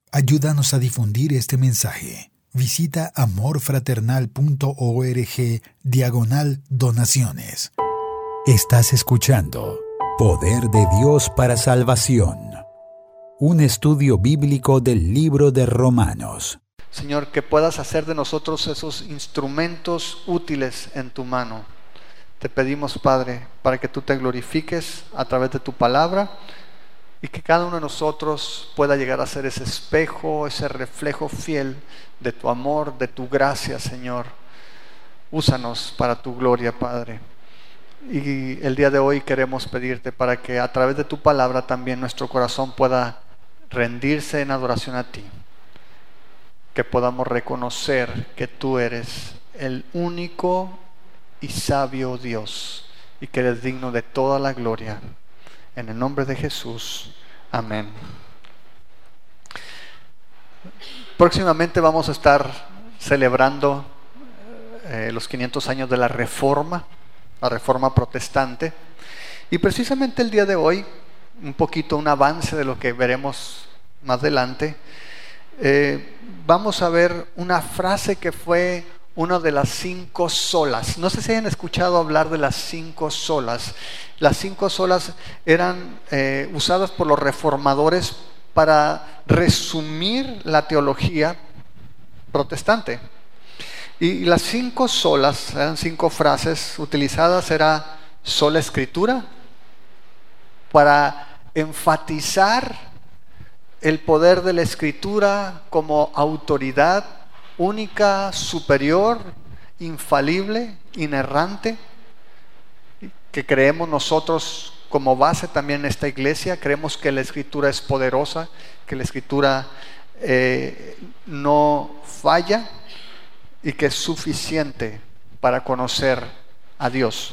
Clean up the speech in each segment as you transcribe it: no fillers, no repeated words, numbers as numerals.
Ayúdanos a difundir este mensaje. Visita amorfraternal.org/donaciones. Estás escuchando Poder de Dios para Salvación, un estudio bíblico del libro de Romanos. Señor, que puedas hacer de nosotros esos instrumentos útiles en tu mano. Te pedimos, Padre, para que tú te glorifiques a través de tu palabra y que cada uno de nosotros pueda llegar a ser ese espejo, ese reflejo fiel de tu amor, de tu gracia, Señor. Úsanos para tu gloria, Padre. Y el día de hoy queremos pedirte para que a través de tu palabra también nuestro corazón pueda rendirse en adoración a ti. Que podamos reconocer que tú eres el único y sabio Dios y que eres digno de toda la gloria. En el nombre de Jesús, amén. Próximamente vamos a estar celebrando los 500 años de la Reforma protestante. Y precisamente el día de hoy, un avance de lo que veremos más adelante, vamos a ver una frase que fue una de las 5 solas. No sé si hayan escuchado hablar de las 5 solas. Las 5 solas eran usadas por los reformadores para resumir la teología protestante. Y las 5 solas, eran 5 frases utilizadas, era sola escritura, para enfatizar el poder de la escritura como autoridad única, superior, infalible, inerrante, que creemos nosotros como base también en esta iglesia. Creemos que la escritura es poderosa, que la escritura no falla y que es suficiente para conocer a Dios.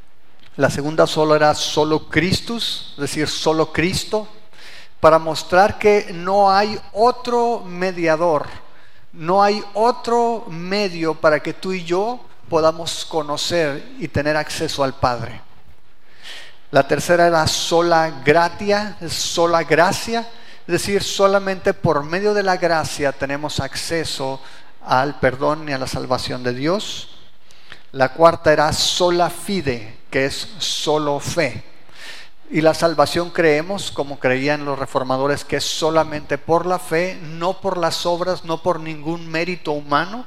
La segunda sola era solo Christus, es decir, solo Cristo, para mostrar que no hay otro mediador, no hay otro medio para que tú y yo podamos conocer y tener acceso al Padre. La tercera era sola gratia, sola gracia, es decir, solamente por medio de la gracia tenemos acceso al perdón y a la salvación de Dios. La cuarta era sola fide, que es solo fe. Y la salvación creemos, como creían los reformadores, que es solamente por la fe, no por las obras, no por ningún mérito humano.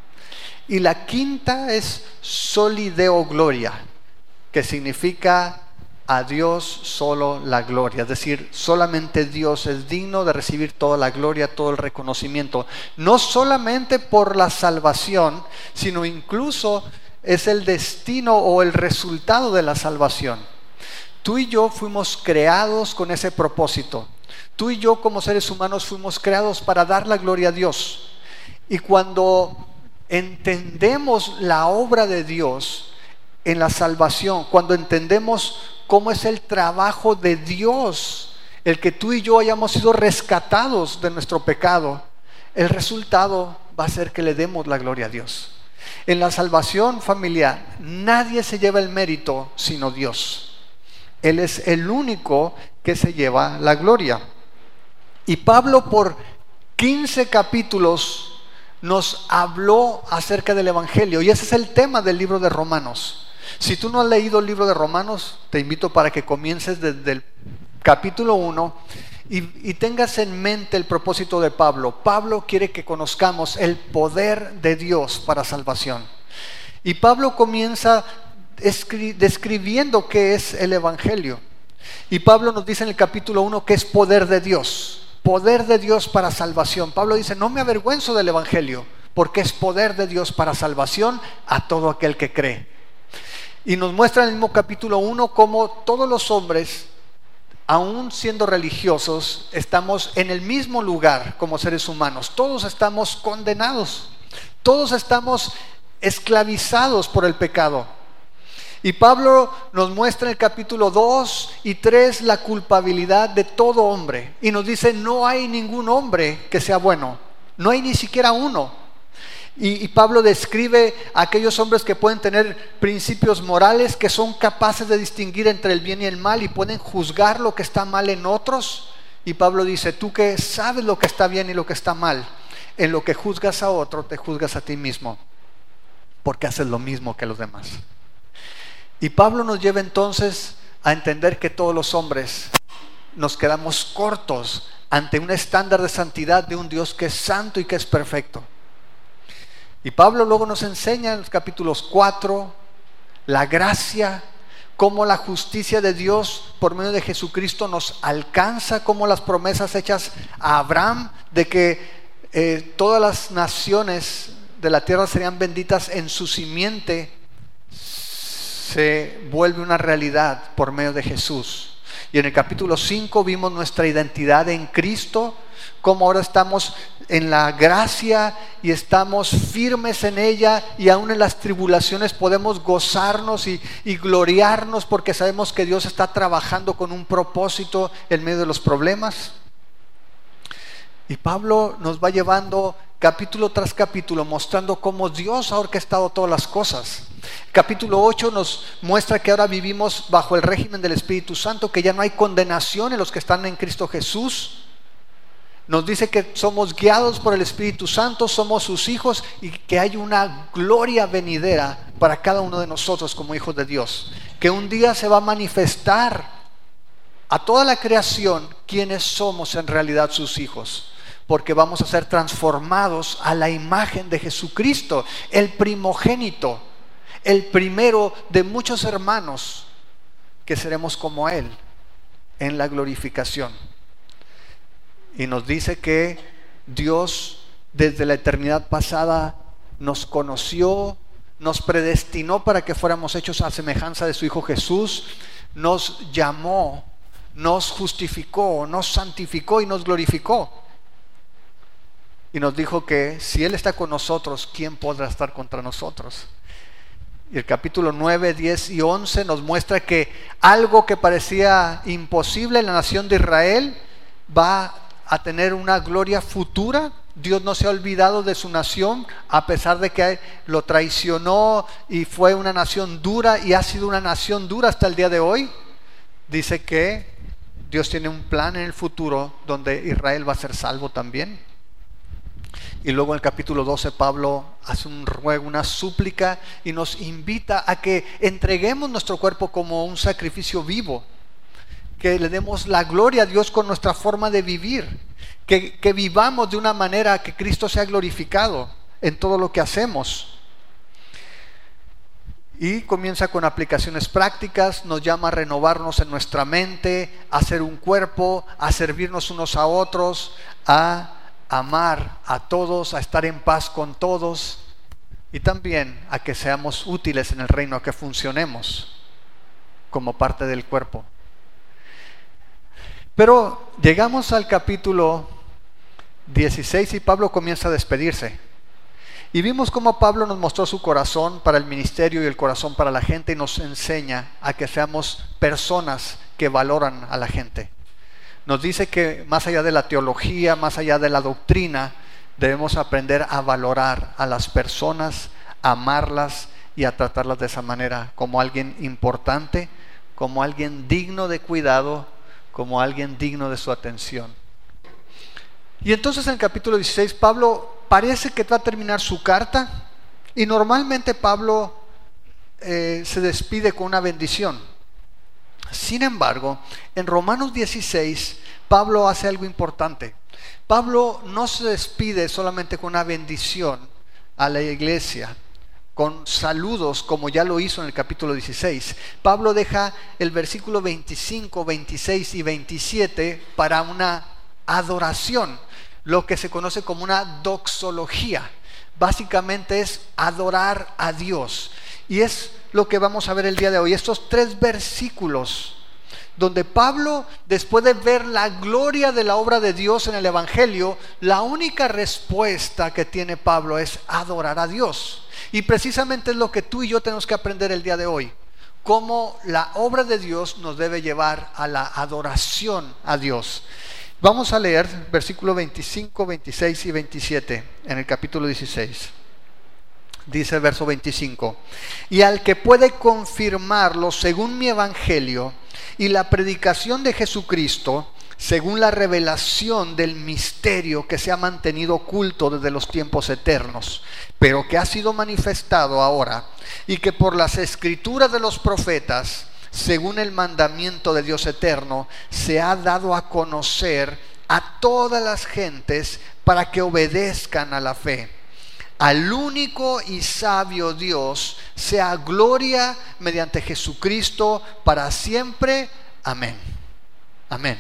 Y la quinta es soli Deo gloria, que significa a Dios solo la gloria, es decir, solamente Dios es digno de recibir toda la gloria, todo el reconocimiento, no solamente por la salvación, sino incluso es el destino o el resultado de la salvación. Tú y yo fuimos creados con ese propósito. Tú y yo como seres humanos fuimos creados para dar la gloria a Dios. Y cuando entendemos la obra de Dios en la salvación, cuando entendemos cómo es el trabajo de Dios, el que tú y yo hayamos sido rescatados de nuestro pecado, el resultado va a ser que le demos la gloria a Dios. En la salvación, familia, nadie se lleva el mérito sino Dios. Él es el único que se lleva la gloria. Y Pablo por 15 capítulos nos habló acerca del Evangelio. Y ese es el tema del libro de Romanos. Si tú no has leído el libro de Romanos, te invito para que comiences desde el capítulo 1 y tengas en mente el propósito de Pablo. Pablo quiere que conozcamos el poder de Dios para salvación. Y Pablo comienza describiendo qué es el Evangelio. Y Pablo nos dice en el capítulo 1 que es poder de Dios para salvación. Pablo dice: no me avergüenzo del Evangelio, porque es poder de Dios para salvación a todo aquel que cree. Y nos muestra en el mismo capítulo 1 cómo todos los hombres, aún siendo religiosos, estamos en el mismo lugar como seres humanos. Todos estamos condenados, todos estamos esclavizados por el pecado. Y Pablo nos muestra en el capítulo 2 y 3 la culpabilidad de todo hombre. Y nos dice: no hay ningún hombre que sea bueno, no hay ni siquiera uno. Y Pablo describe a aquellos hombres que pueden tener principios morales, que son capaces de distinguir entre el bien y el mal y pueden juzgar lo que está mal en otros, Y Pablo dice, tú que sabes lo que está bien y lo que está mal, en lo que juzgas a otro, te juzgas a ti mismo, porque haces lo mismo que los demás. Y Pablo nos lleva entonces a entender que todos los hombres nos quedamos cortos ante un estándar de santidad de un Dios que es santo y que es perfecto. Y Pablo luego nos enseña en los capítulos 4 la gracia, cómo la justicia de Dios por medio de Jesucristo nos alcanza, cómo las promesas hechas a Abraham de que todas las naciones de la tierra serían benditas en su simiente, se vuelve una realidad por medio de Jesús. Y en el capítulo 5 vimos nuestra identidad en Cristo, cómo ahora estamos en la gracia y estamos firmes en ella, y aún en las tribulaciones podemos gozarnos y gloriarnos porque sabemos que Dios está trabajando con un propósito en medio de los problemas. Y Pablo nos va llevando capítulo tras capítulo mostrando cómo Dios ha orquestado todas las cosas. Capítulo 8 nos muestra que ahora vivimos bajo el régimen del Espíritu Santo, que ya no hay condenación en los que están en Cristo Jesús. Nos dice que somos guiados por el Espíritu Santo, somos sus hijos, y que hay una gloria venidera para cada uno de nosotros como hijos de Dios, que un día se va a manifestar a toda la creación quienes somos en realidad sus hijos, porque vamos a ser transformados a la imagen de Jesucristo, el primogénito, el primero de muchos hermanos, que seremos como Él en la glorificación. Y nos dice que Dios desde la eternidad pasada nos conoció, nos predestinó para que fuéramos hechos a semejanza de su Hijo Jesús, nos llamó, nos justificó, nos santificó y nos glorificó. Y nos dijo que si Él está con nosotros, ¿quién podrá estar contra nosotros? Y el capítulo 9, 10 y 11 nos muestra que algo que parecía imposible en la nación de Israel va a tener una gloria futura. Dios no se ha olvidado de su nación, a pesar de que lo traicionó y fue una nación dura, y ha sido una nación dura hasta el día de hoy. Dice que Dios tiene un plan en el futuro donde Israel va a ser salvo también. Y luego en el capítulo 12 Pablo hace un ruego, una súplica, y nos invita a que entreguemos nuestro cuerpo como un sacrificio vivo, que le demos la gloria a Dios con nuestra forma de vivir, que vivamos de una manera que Cristo sea glorificado en todo lo que hacemos. Y comienza con aplicaciones prácticas, nos llama a renovarnos en nuestra mente, a ser un cuerpo, a servirnos unos a otros, a amar a todos, a estar en paz con todos, y también a que seamos útiles en el reino, a que funcionemos como parte del cuerpo. Pero llegamos al capítulo 16 y Pablo comienza a despedirse. Y vimos cómo Pablo nos mostró su corazón para el ministerio y el corazón para la gente, y nos enseña a que seamos personas que valoran a la gente. Nos dice que más allá de la teología, más allá de la doctrina, debemos aprender a valorar a las personas, a amarlas y a tratarlas de esa manera, como alguien importante, como alguien digno de cuidado, como alguien digno de su atención. Y entonces en el capítulo 16 Pablo parece que va a terminar su carta, y normalmente Pablo se despide con una bendición. Sin embargo, en Romanos 16 Pablo hace algo importante. Pablo no se despide solamente con una bendición a la iglesia, con saludos como ya lo hizo en el capítulo 16. Pablo deja el versículo 25, 26 y 27 para una adoración, lo que se conoce como una doxología. Básicamente es adorar a Dios, y es lo que vamos a ver el día de hoy. Estos 3 versículos donde Pablo, después de ver la gloria de la obra de Dios en el Evangelio, la única respuesta que tiene Pablo es adorar a Dios. Y precisamente es lo que tú y yo tenemos que aprender el día de hoy, cómo la obra de Dios nos debe llevar a la adoración a Dios. Vamos a leer versículos 25, 26 y 27 en el capítulo 16. Dice el verso 25: y al que puede confirmarlo según mi evangelio y la predicación de Jesucristo, según la revelación del misterio que se ha mantenido oculto desde los tiempos eternos, pero que ha sido manifestado ahora, y que por las escrituras de los profetas, según el mandamiento de Dios eterno, se ha dado a conocer a todas las gentes para que obedezcan a la fe. Al único y sabio Dios sea gloria mediante Jesucristo para siempre. Amén. Amén.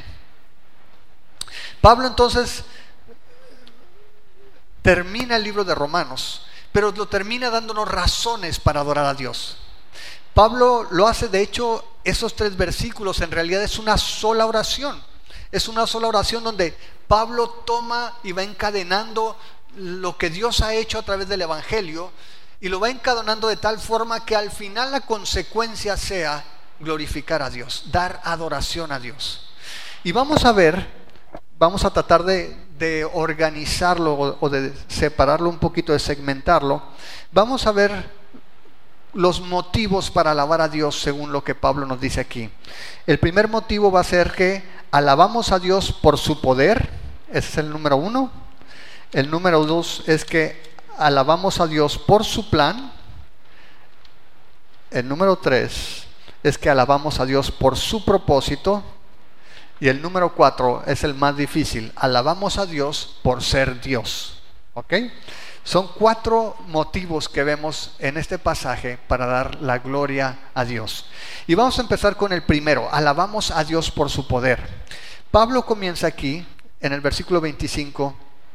Pablo entonces termina el libro de Romanos, pero lo termina dándonos razones para adorar a Dios. Pablo lo hace, de hecho, esos 3 versículos en realidad es una sola oración. Es una sola oración donde Pablo toma y va encadenando lo que Dios ha hecho a través del Evangelio, y lo va encadenando de tal forma que al final la consecuencia sea glorificar a Dios, dar adoración a Dios. Y vamos a tratar de organizarlo o de separarlo un poquito, de segmentarlo. Vamos a ver los motivos para alabar a Dios según lo que Pablo nos dice aquí. El primer motivo va a ser que alabamos a Dios por su poder. Ese es el número 1. El número 2 es que alabamos a Dios por su plan. El número 3 es que alabamos a Dios por su propósito. Y el número 4 es el más difícil: alabamos a Dios por ser Dios. ¿Ok? Son 4 motivos que vemos en este pasaje para dar la gloria a Dios. Y vamos a empezar con el primero: alabamos a Dios por su poder. Pablo comienza aquí en el versículo 25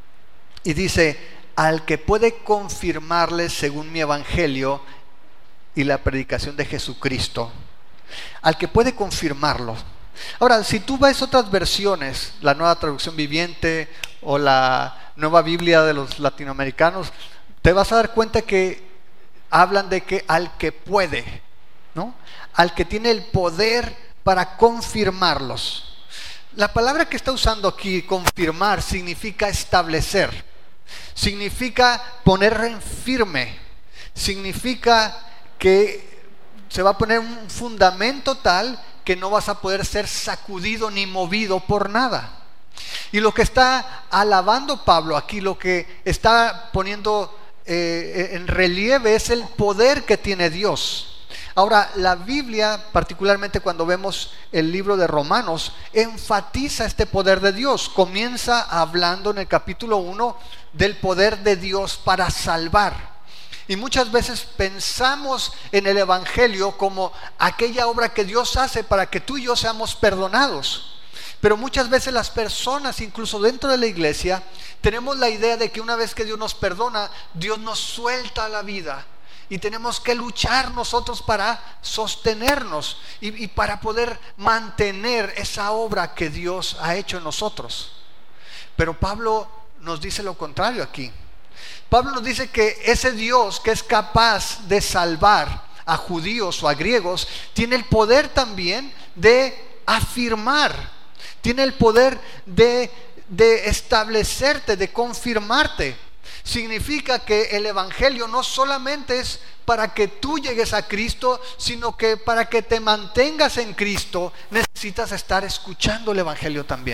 y dice: al que puede confirmarles según mi evangelio y la predicación de Jesucristo. Al que puede confirmarlo. Ahora, si tú ves otras versiones, la Nueva Traducción Viviente o la Nueva Biblia de los latinoamericanos, te vas a dar cuenta que hablan de que al que puede, ¿no? Al que tiene el poder para confirmarlos. La palabra que está usando aquí, confirmar, significa establecer, significa poner en firme, significa que se va a poner un fundamento tal que no vas a poder ser sacudido ni movido por nada. Y lo que está alabando Pablo aquí, lo que está poniendo en relieve es el poder que tiene Dios. Ahora, la Biblia, particularmente cuando vemos el libro de Romanos, enfatiza este poder de Dios. Comienza hablando en el capítulo 1 del poder de Dios para salvar. Y muchas veces pensamos en el Evangelio como aquella obra que Dios hace para que tú y yo seamos perdonados. Pero muchas veces las personas, incluso dentro de la iglesia, tenemos la idea de que una vez que Dios nos perdona, Dios nos suelta la vida. Y tenemos que luchar nosotros para sostenernos y para poder mantener esa obra que Dios ha hecho en nosotros. Pero Pablo nos dice lo contrario aquí. Pablo nos dice que ese Dios que es capaz de salvar a judíos o a griegos, tiene el poder también de afirmar, tiene el poder de establecerte, de confirmarte. Significa que el Evangelio no solamente es para que tú llegues a Cristo, sino que para que te mantengas en Cristo necesitas estar escuchando el Evangelio también.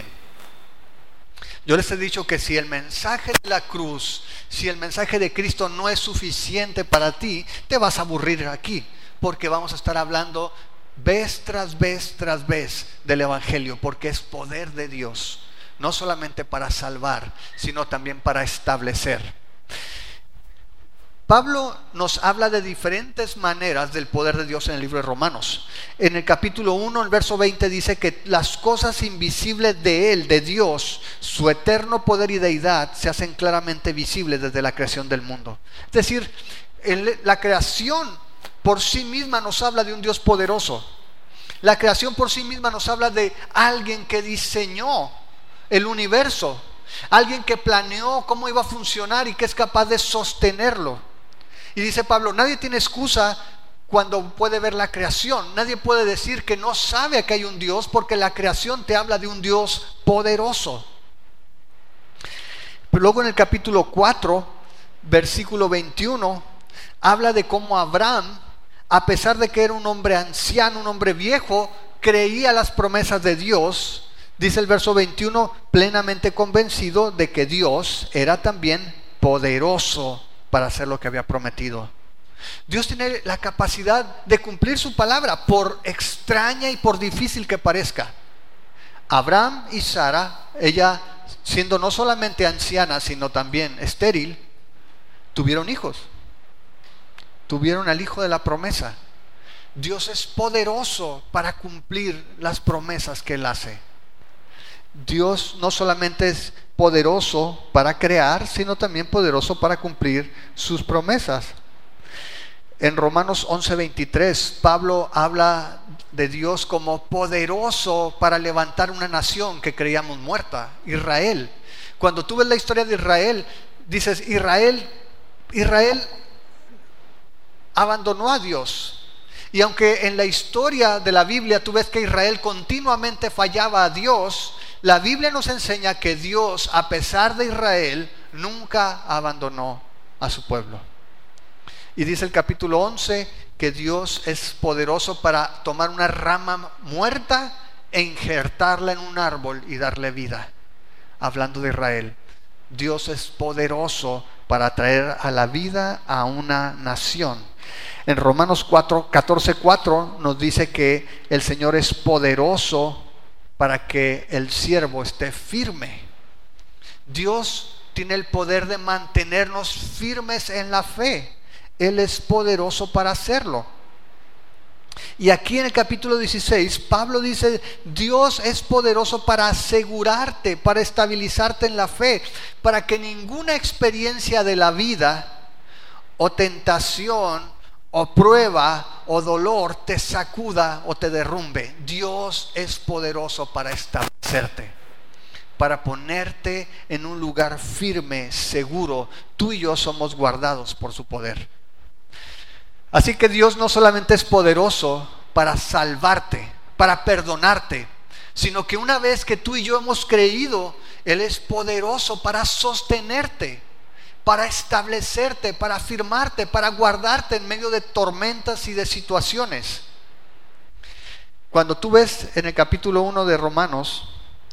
Yo les he dicho que si el mensaje de la cruz, si el mensaje de Cristo no es suficiente para ti, te vas a aburrir aquí, porque vamos a estar hablando vez tras vez tras vez del Evangelio, porque es poder de Dios, no solamente para salvar, sino también para establecer. Pablo nos habla de diferentes maneras del poder de Dios en el libro de Romanos. En el capítulo 1, el verso 20 dice que las cosas invisibles de Él, de Dios, su eterno poder y deidad, se hacen claramente visibles desde la creación del mundo. Es decir, la creación por sí misma nos habla de un Dios poderoso. La creación por sí misma nos habla de alguien que diseñó el universo, alguien que planeó cómo iba a funcionar y que es capaz de sostenerlo. Y dice Pablo, nadie tiene excusa cuando puede ver la creación. Nadie puede decir que no sabe que hay un Dios, porque la creación te habla de un Dios poderoso. Pero luego en el capítulo 4, versículo 21, habla de cómo Abraham, a pesar de que era un hombre anciano, un hombre viejo, creía las promesas de Dios, Dice el verso 21, plenamente convencido de que Dios era también poderoso para hacer lo que había prometido. Dios tiene la capacidad de cumplir su palabra, por extraña y por difícil que parezca. Abraham y Sara, ella siendo no solamente anciana, sino también estéril, tuvieron hijos. Tuvieron al hijo de la promesa. Dios es poderoso para cumplir las promesas que Él hace. Dios no solamente es poderoso para crear, sino también poderoso para cumplir sus promesas. En Romanos 11:23, Pablo habla de Dios como poderoso para levantar una nación que creíamos muerta, Israel. Cuando tú ves la historia de Israel, dices, Israel abandonó a Dios. Y aunque en la historia de la Biblia tú ves que Israel continuamente fallaba a Dios, la Biblia nos enseña que Dios, a pesar de Israel, nunca abandonó a su pueblo. Y dice el capítulo 11 que Dios es poderoso para tomar una rama muerta e injertarla en un árbol y darle vida. Hablando de Israel, Dios es poderoso para traer a la vida a una nación. En Romanos 14:4 nos dice que el Señor es poderoso para que el siervo esté firme. Dios tiene el poder de mantenernos firmes en la fe. Él es poderoso para hacerlo. Y aquí en el capítulo 16, Pablo dice, Dios es poderoso para asegurarte, para estabilizarte en la fe, para que ninguna experiencia de la vida o tentación o prueba o dolor te sacuda o te derrumbe. Dios es poderoso para establecerte, para ponerte en un lugar firme, seguro. Tú y yo somos guardados por su poder. Así que Dios no solamente es poderoso para salvarte, para perdonarte, sino que una vez que tú y yo hemos creído, Él es poderoso para sostenerte, para establecerte, para afirmarte, para guardarte en medio de tormentas y de situaciones. Cuando tú ves en el capítulo 1 de Romanos,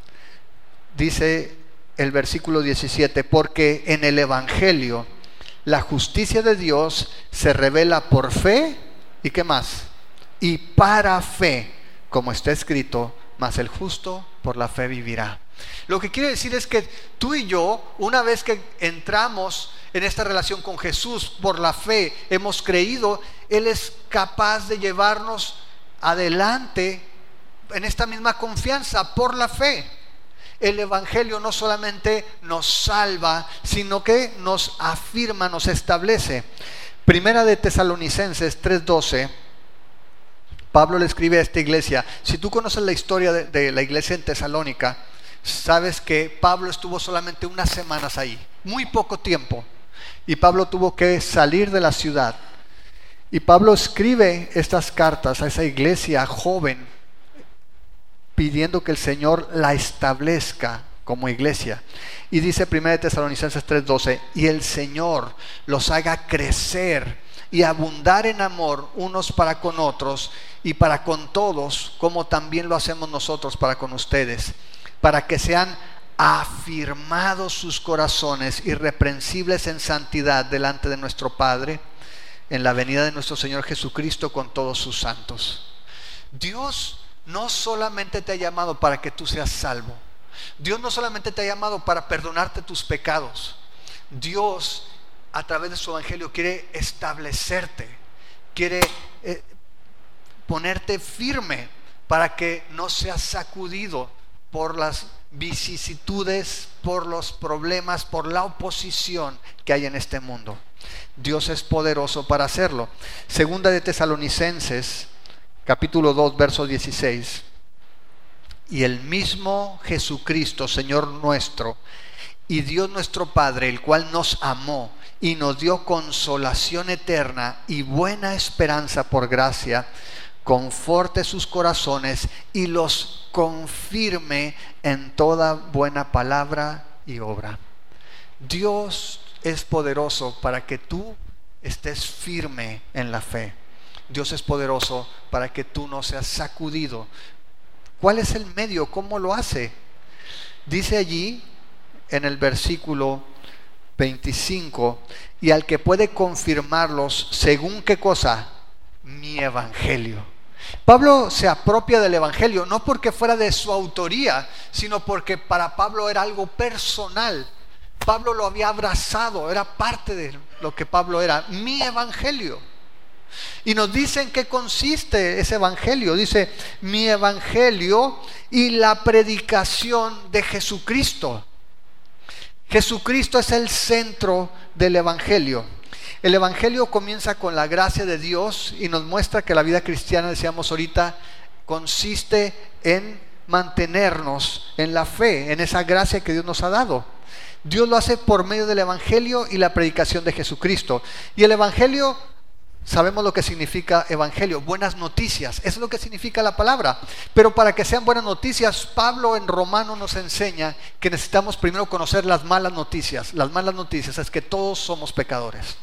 dice el versículo 17, porque en el Evangelio la justicia de Dios se revela por fe, ¿y qué más? Y para fe, como está escrito, mas el justo por la fe vivirá. Lo que quiere decir es que tú y yo, una vez que entramos en esta relación con Jesús por la fe, hemos creído, Él es capaz de llevarnos adelante en esta misma confianza por la fe. El Evangelio no solamente nos salva, sino que nos afirma, nos establece. Primera de Tesalonicenses 3:12, Pablo le escribe a esta iglesia. Si tú conoces la historia de la iglesia en Tesalónica, sabes que Pablo estuvo solamente unas semanas ahí, muy poco tiempo, y Pablo tuvo que salir de la ciudad. Y Pablo escribe estas cartas a esa iglesia joven, pidiendo que el Señor la establezca como iglesia. Y dice 1 Tesalonicenses 3:12, y el Señor los haga crecer y abundar en amor unos para con otros y para con todos, como también lo hacemos nosotros para con ustedes, para que sean afirmados sus corazones, irreprensibles en santidad delante de nuestro Padre, en la venida de nuestro Señor Jesucristo con todos sus santos. Dios no solamente te ha llamado para que tú seas salvo. Dios no solamente te ha llamado para perdonarte tus pecados. Dios, a través de su evangelio, quiere establecerte, quiere ponerte firme para que no seas sacudido por las vicisitudes, por los problemas, por la oposición que hay en este mundo. Dios es poderoso para hacerlo. Segunda de Tesalonicenses capítulo 2, verso 16. Y el mismo Jesucristo, Señor nuestro, y Dios nuestro Padre, el cual nos amó y nos dio consolación eterna y buena esperanza por gracia, conforte sus corazones y los confirme en toda buena palabra y obra. Dios es poderoso para que tú estés firme en la fe. Dios es poderoso para que tú no seas sacudido ¿Cuál es el medio? ¿Cómo lo hace? Dice allí en el versículo 25, y al que puede confirmarlos, ¿según qué cosa? Mi evangelio. Pablo se apropia del evangelio, no porque fuera de su autoría, sino porque para Pablo era algo personal. Pablo lo había abrazado, era parte de lo que Pablo era, mi evangelio. Y nos dice en qué consiste ese evangelio. Dice, mi evangelio y la predicación de Jesucristo. Jesucristo es el centro del evangelio. El evangelio comienza con la gracia de Dios y nos muestra que la vida cristiana, decíamos ahorita, consiste en mantenernos en la fe, en esa gracia que Dios nos ha dado. Dios lo hace por medio del evangelio y la predicación de Jesucristo. Y el evangelio, sabemos lo que significa evangelio, buenas noticias, eso es lo que significa la palabra. Pero para que sean buenas noticias, Pablo en Romanos nos enseña que necesitamos primero conocer las malas noticias. Las malas noticias es que todos somos pecadores.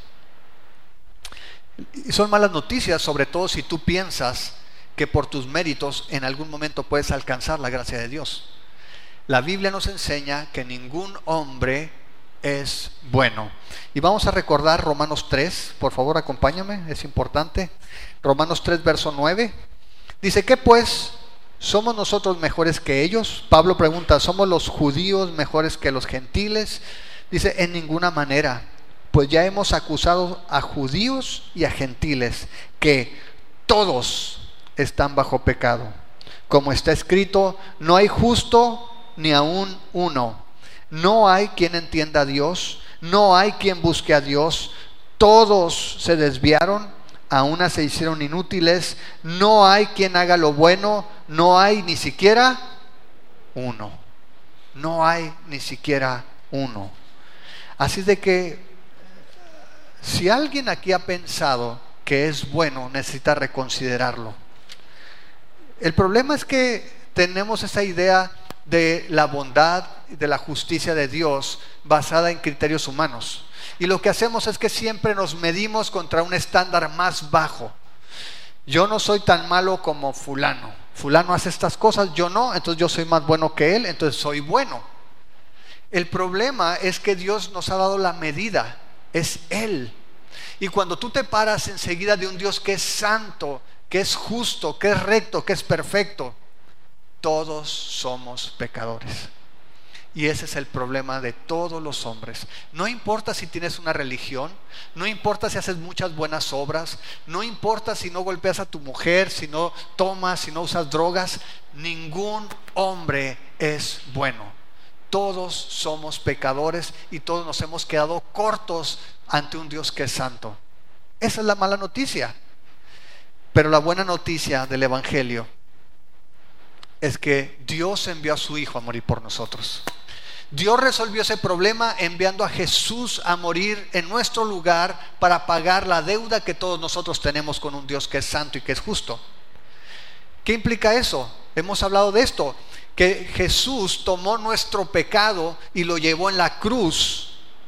Y son malas noticias, sobre todo si tú piensas que por tus méritos en algún momento puedes alcanzar la gracia de Dios. La Biblia nos enseña que ningún hombre es bueno. Y vamos a recordar Romanos 3, por favor acompáñame, es importante. Romanos 3, verso 9. Dice, ¿qué pues? ¿Somos nosotros mejores que ellos? Pablo pregunta, ¿somos los judíos mejores que los gentiles? Dice, en ninguna manera. Pues ya hemos acusado a judíos y a gentiles que todos están bajo pecado. Como está escrito, no hay justo ni aún uno. No hay quien entienda a Dios, no hay quien busque a Dios. Todos se desviaron, a una se hicieron inútiles. No hay quien haga lo bueno, no hay ni siquiera uno. No hay ni siquiera uno. Así de que si alguien aquí ha pensado que es bueno, necesita reconsiderarlo. El problema es que tenemos esa idea de la bondad y de la justicia de Dios basada en criterios humanos. Y lo que hacemos es que siempre nos medimos contra un estándar más bajo. Yo no soy tan malo como fulano. Fulano hace estas cosas, yo no, entonces yo soy más bueno que él, entonces soy bueno. El problema es que Dios nos ha dado la medida. Es Él. Y cuando tú te paras enseguida de un Dios que es santo, que es justo, que es recto, que es perfecto, todos somos pecadores. Y ese es el problema de todos los hombres. No importa si tienes una religión, no importa si haces muchas buenas obras, no importa si no golpeas a tu mujer, si no tomas, si no usas drogas, ningún hombre es bueno. Todos somos pecadores y todos nos hemos quedado cortos ante un Dios que es santo. Esa es la mala noticia. Pero la buena noticia del evangelio es que Dios envió a su Hijo a morir por nosotros. Dios resolvió ese problema enviando a Jesús a morir en nuestro lugar para pagar la deuda que todos nosotros tenemos con un Dios que es santo y que es justo. ¿Qué implica eso? Hemos hablado de esto, que Jesús tomó nuestro pecado y lo llevó en la cruz,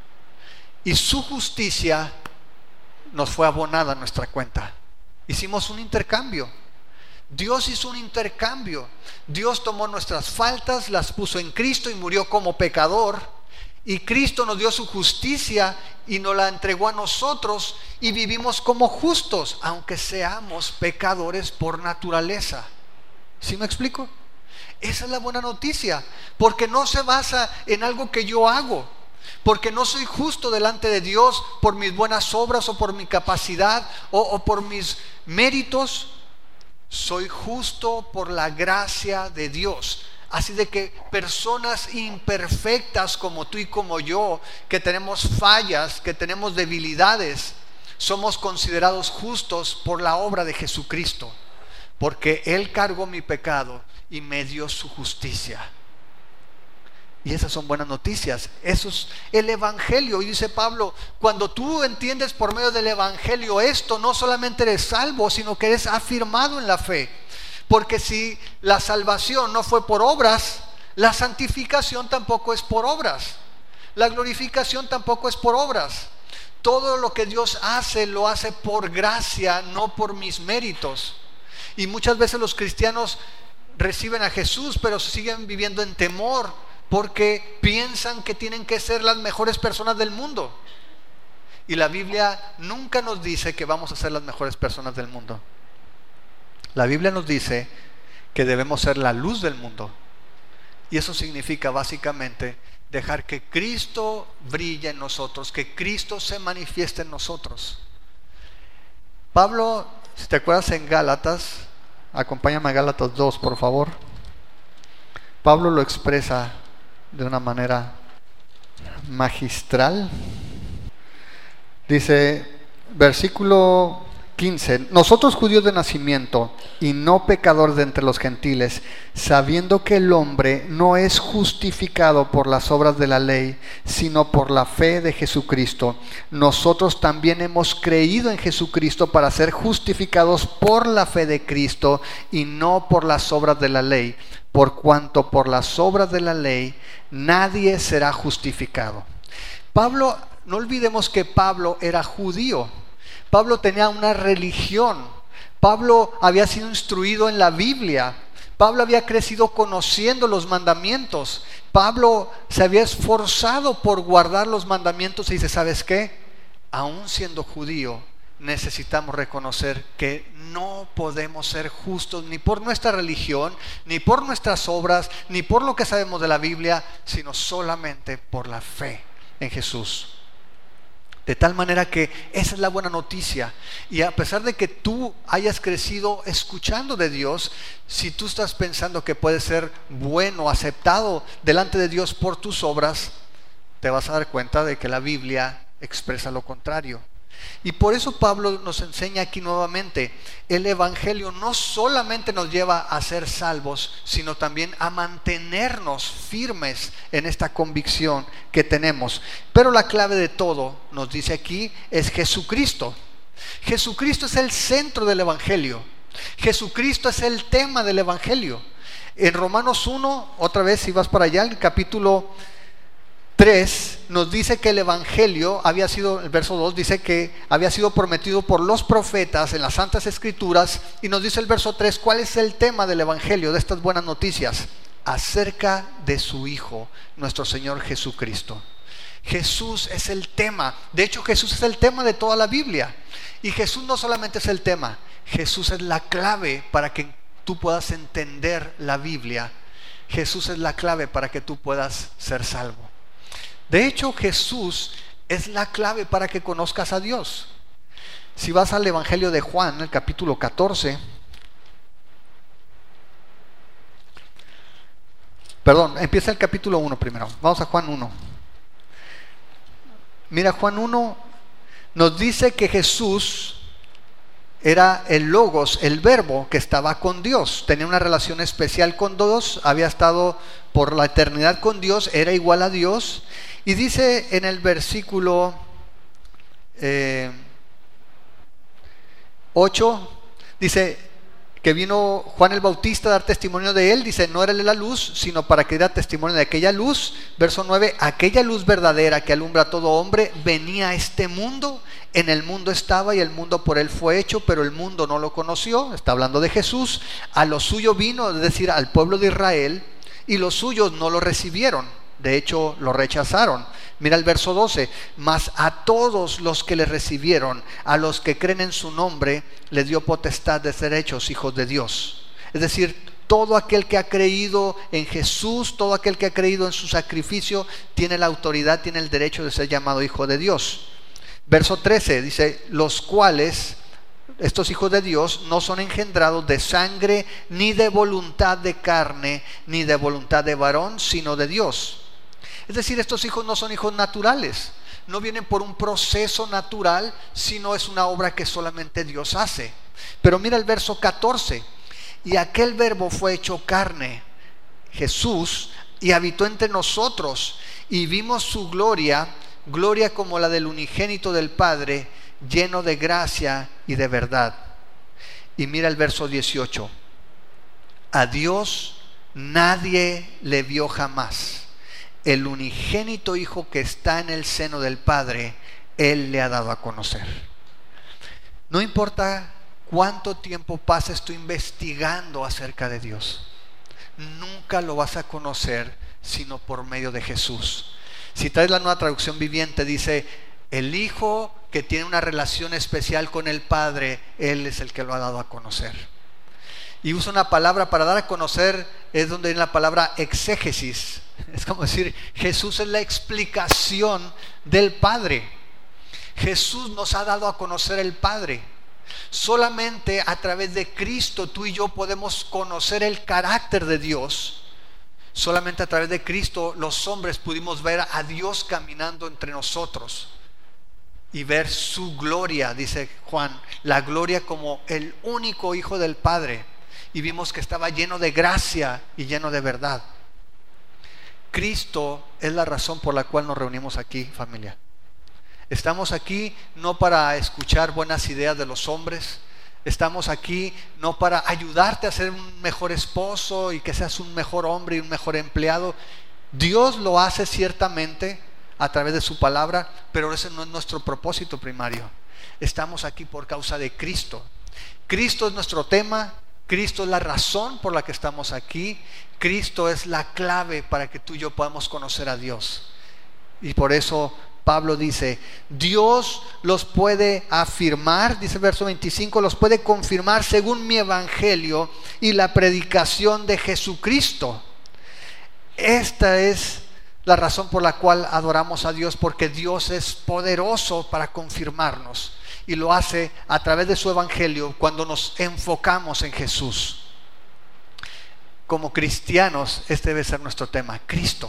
y su justicia nos fue abonada a nuestra cuenta. Hicimos un intercambio. Dios hizo un intercambio. Dios tomó nuestras faltas, las puso en Cristo y murió como pecador, y Cristo nos dio su justicia y nos la entregó a nosotros, y vivimos como justos aunque seamos pecadores por naturaleza. ¿Sí me explico? Esa es la buena noticia, porque no se basa en algo que yo hago, porque no soy justo delante de Dios por mis buenas obras o por mi capacidad o por mis méritos. Soy justo por la gracia de Dios. Así de que personas imperfectas como tú y como yo, que tenemos fallas, que tenemos debilidades, somos considerados justos por la obra de Jesucristo, porque Él cargó mi pecado y me dio su justicia. Y esas son buenas noticias. Eso es el evangelio. Y dice Pablo, cuando tú entiendes por medio del evangelio esto, no solamente eres salvo, sino que eres afirmado en la fe. Porque si la salvación no fue por obras, la santificación tampoco es por obras, la glorificación tampoco es por obras. Todo lo que Dios hace, lo hace por gracia, no por mis méritos. Y muchas veces los cristianos reciben a Jesús, pero siguen viviendo en temor porque piensan que tienen que ser las mejores personas del mundo. Y la Biblia nunca nos dice que vamos a ser las mejores personas del mundo. La Biblia nos dice que debemos ser la luz del mundo. Y eso significa básicamente dejar que Cristo brille en nosotros, que Cristo se manifieste en nosotros. Pablo, si te acuerdas en Gálatas, acompáñame a Gálatas 2, por favor. Pablo lo expresa de una manera magistral. Dice, versículo 15: nosotros judíos de nacimiento y no pecadores de entre los gentiles, sabiendo que el hombre no es justificado por las obras de la ley, sino por la fe de Jesucristo, nosotros también hemos creído en Jesucristo para ser justificados por la fe de Cristo y no por las obras de la ley, por cuanto por las obras de la ley nadie será justificado. Pablo, no olvidemos que Pablo era judío. Pablo tenía una religión. Pablo había sido instruido en la Biblia. Pablo había crecido conociendo los mandamientos. Pablo se había esforzado por guardar los mandamientos y dice, ¿sabes qué? Aún siendo judío, necesitamos reconocer que no podemos ser justos ni por nuestra religión, ni por nuestras obras, ni por lo que sabemos de la Biblia, sino solamente por la fe en Jesús. De tal manera que esa es la buena noticia. Y a pesar de que tú hayas crecido escuchando de Dios, si tú estás pensando que puedes ser bueno, aceptado delante de Dios por tus obras, te vas a dar cuenta de que la Biblia expresa lo contrario. Y por eso Pablo nos enseña aquí nuevamente, el Evangelio no solamente nos lleva a ser salvos, sino también a mantenernos firmes en esta convicción que tenemos. Pero la clave de todo, nos dice aquí, es Jesucristo. Jesucristo es el centro del Evangelio. Jesucristo es el tema del Evangelio. En Romanos 1, otra vez si vas para allá, el capítulo 3 nos dice que el Evangelio había sido, el verso 2 dice que había sido prometido por los profetas en las Santas Escrituras, y nos dice el verso 3 cuál es el tema del Evangelio, de estas buenas noticias, acerca de su Hijo, nuestro Señor Jesucristo. Jesús es el tema. De hecho, Jesús es el tema de toda la Biblia. Y Jesús no solamente es el tema, Jesús es la clave para que tú puedas entender la Biblia. Jesús es la clave para que tú puedas ser salvo. De hecho, Jesús es la clave para que conozcas a Dios. Si vas al Evangelio de Juan, el capítulo 14, perdón, empieza el capítulo 1 primero. Vamos a Juan 1. Mira, Juan 1 nos dice que Jesús era el Logos, el Verbo que estaba con Dios. Tenía una relación especial con Dios, había estado por la eternidad con Dios, era igual a Dios. Y dice en el versículo 8, dice que vino Juan el Bautista a dar testimonio de él. Dice, no era él la luz, sino para que diera testimonio de aquella luz. Verso 9, aquella luz verdadera que alumbra a todo hombre venía a este mundo. En el mundo estaba y el mundo por él fue hecho, pero el mundo no lo conoció. Está hablando de Jesús. A lo suyo vino, es decir, al pueblo de Israel, y los suyos no lo recibieron. De hecho, lo rechazaron. Mira el verso 12. Mas a todos los que le recibieron, a los que creen en su nombre, les dio potestad de ser hechos hijos de Dios. Es decir, todo aquel que ha creído en Jesús, todo aquel que ha creído en su sacrificio, tiene la autoridad, tiene el derecho de ser llamado hijo de Dios. Verso 13 dice, los cuales, estos hijos de Dios, no son engendrados de sangre, ni de voluntad de carne, ni de voluntad de varón, sino de Dios. Es decir, estos hijos no son hijos naturales, no vienen por un proceso natural, sino es una obra que solamente Dios hace. Pero mira el verso 14, y aquel Verbo fue hecho carne, Jesús, y habitó entre nosotros, y vimos su gloria, gloria como la del unigénito del Padre, lleno de gracia y de verdad. Y mira el verso 18, a Dios nadie le vio jamás. El unigénito Hijo que está en el seno del Padre, Él le ha dado a conocer. No importa cuánto tiempo pases tú investigando acerca de Dios, nunca lo vas a conocer sino por medio de Jesús. Si traes la Nueva Traducción Viviente, dice: el Hijo que tiene una relación especial con el Padre, Él es el que lo ha dado a conocer. Y usa una palabra para dar a conocer, es donde viene la palabra exégesis. Es como decir, Jesús es la explicación del Padre. Jesús nos ha dado a conocer el Padre. Solamente a través de Cristo tú y yo podemos conocer el carácter de Dios. Solamente a través de Cristo los hombres pudimos ver a Dios caminando entre nosotros y ver su gloria, dice Juan, la gloria como el único Hijo del Padre, y vimos que estaba lleno de gracia y lleno de verdad. Cristo es la razón por la cual nos reunimos aquí, familia. Estamos aquí no para escuchar buenas ideas de los hombres. Estamos aquí no para ayudarte a ser un mejor esposo y que seas un mejor hombre y un mejor empleado. Dios lo hace ciertamente a través de su palabra, pero ese no es nuestro propósito primario. Estamos aquí por causa de Cristo. Cristo es nuestro tema. Cristo es la razón por la que estamos aquí. Cristo es la clave para que tú y yo podamos conocer a Dios. Y por eso Pablo dice: Dios los puede afirmar, dice el verso 25, los puede confirmar según mi evangelio y la predicación de Jesucristo. Esta es la razón por la cual adoramos a Dios, porque Dios es poderoso para confirmarnos, y lo hace a través de su evangelio cuando nos enfocamos en Jesús. Como cristianos, este debe ser nuestro tema: Cristo.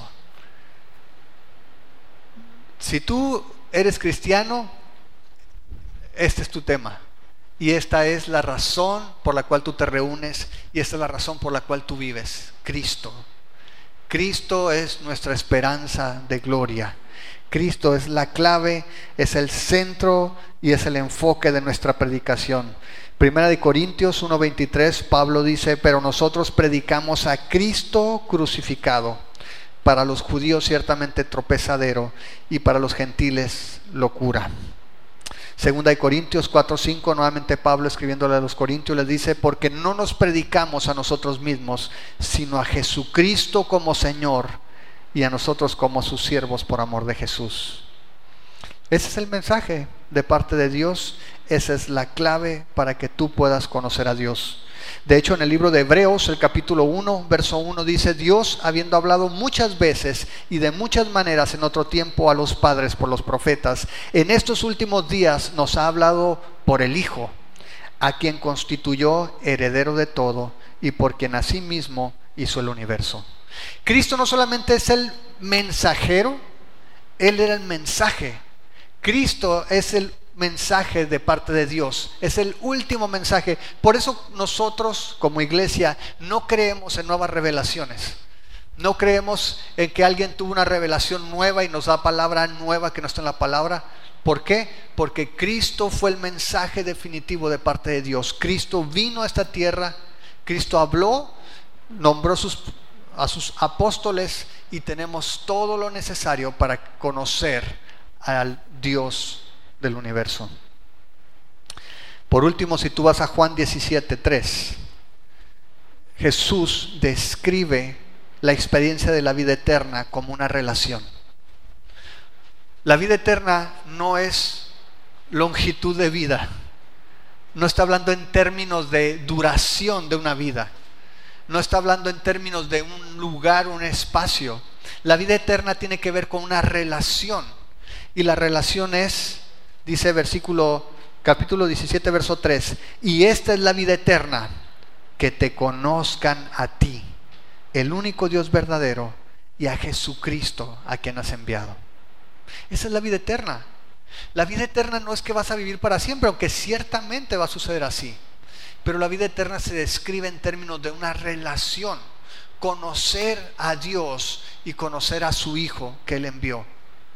Si tú eres cristiano, este es tu tema. Y esta es la razón por la cual tú te reúnes, y esta es la razón por la cual tú vives: Cristo. Cristo es nuestra esperanza de gloria. Cristo es la clave, es el centro y es el enfoque de nuestra predicación. Primera de Corintios 1:23, Pablo dice: pero nosotros predicamos a Cristo crucificado, para los judíos ciertamente tropezadero y para los gentiles locura. Segunda de Corintios 4:5, nuevamente Pablo escribiéndole a los corintios les dice: porque no nos predicamos a nosotros mismos, sino a Jesucristo como Señor, y a nosotros como sus siervos por amor de Jesús. Ese es el mensaje de parte de Dios. Esa es la clave para que tú puedas conocer a Dios. De hecho, en el libro de Hebreos, el capítulo 1, verso 1 dice: Dios, habiendo hablado muchas veces y de muchas maneras en otro tiempo a los padres por los profetas, en estos últimos días nos ha hablado por el Hijo, a quien constituyó heredero de todo y por quien asimismo hizo el universo. Cristo no solamente es el mensajero, Él era el mensaje. Cristo es el mensaje de parte de Dios, es el último mensaje. Por eso nosotros como iglesia no creemos en nuevas revelaciones. No creemos en que alguien tuvo una revelación nueva y nos da palabra nueva que no está en la palabra. ¿Por qué? Porque Cristo fue el mensaje definitivo de parte de Dios. Cristo vino a esta tierra, Cristo habló, nombró a sus apóstoles, y tenemos todo lo necesario para conocer al Dios del universo. Por último, si tú vas a Juan 17:3, Jesús describe la experiencia de la vida eterna como una relación. La vida eterna no es longitud de vida, no está hablando en términos de duración de una vida, no está hablando en términos de un lugar, un espacio. La vida eterna tiene que ver con una relación, y la relación es, dice capítulo 17, verso 3, y esta es la vida eterna, que te conozcan a ti, el único Dios verdadero, y a Jesucristo, a quien has enviado. Esa es la vida eterna. La vida eterna no es que vas a vivir para siempre, aunque ciertamente va a suceder así, pero la vida eterna se describe en términos de una relación, conocer a Dios y conocer a su Hijo que Él envió.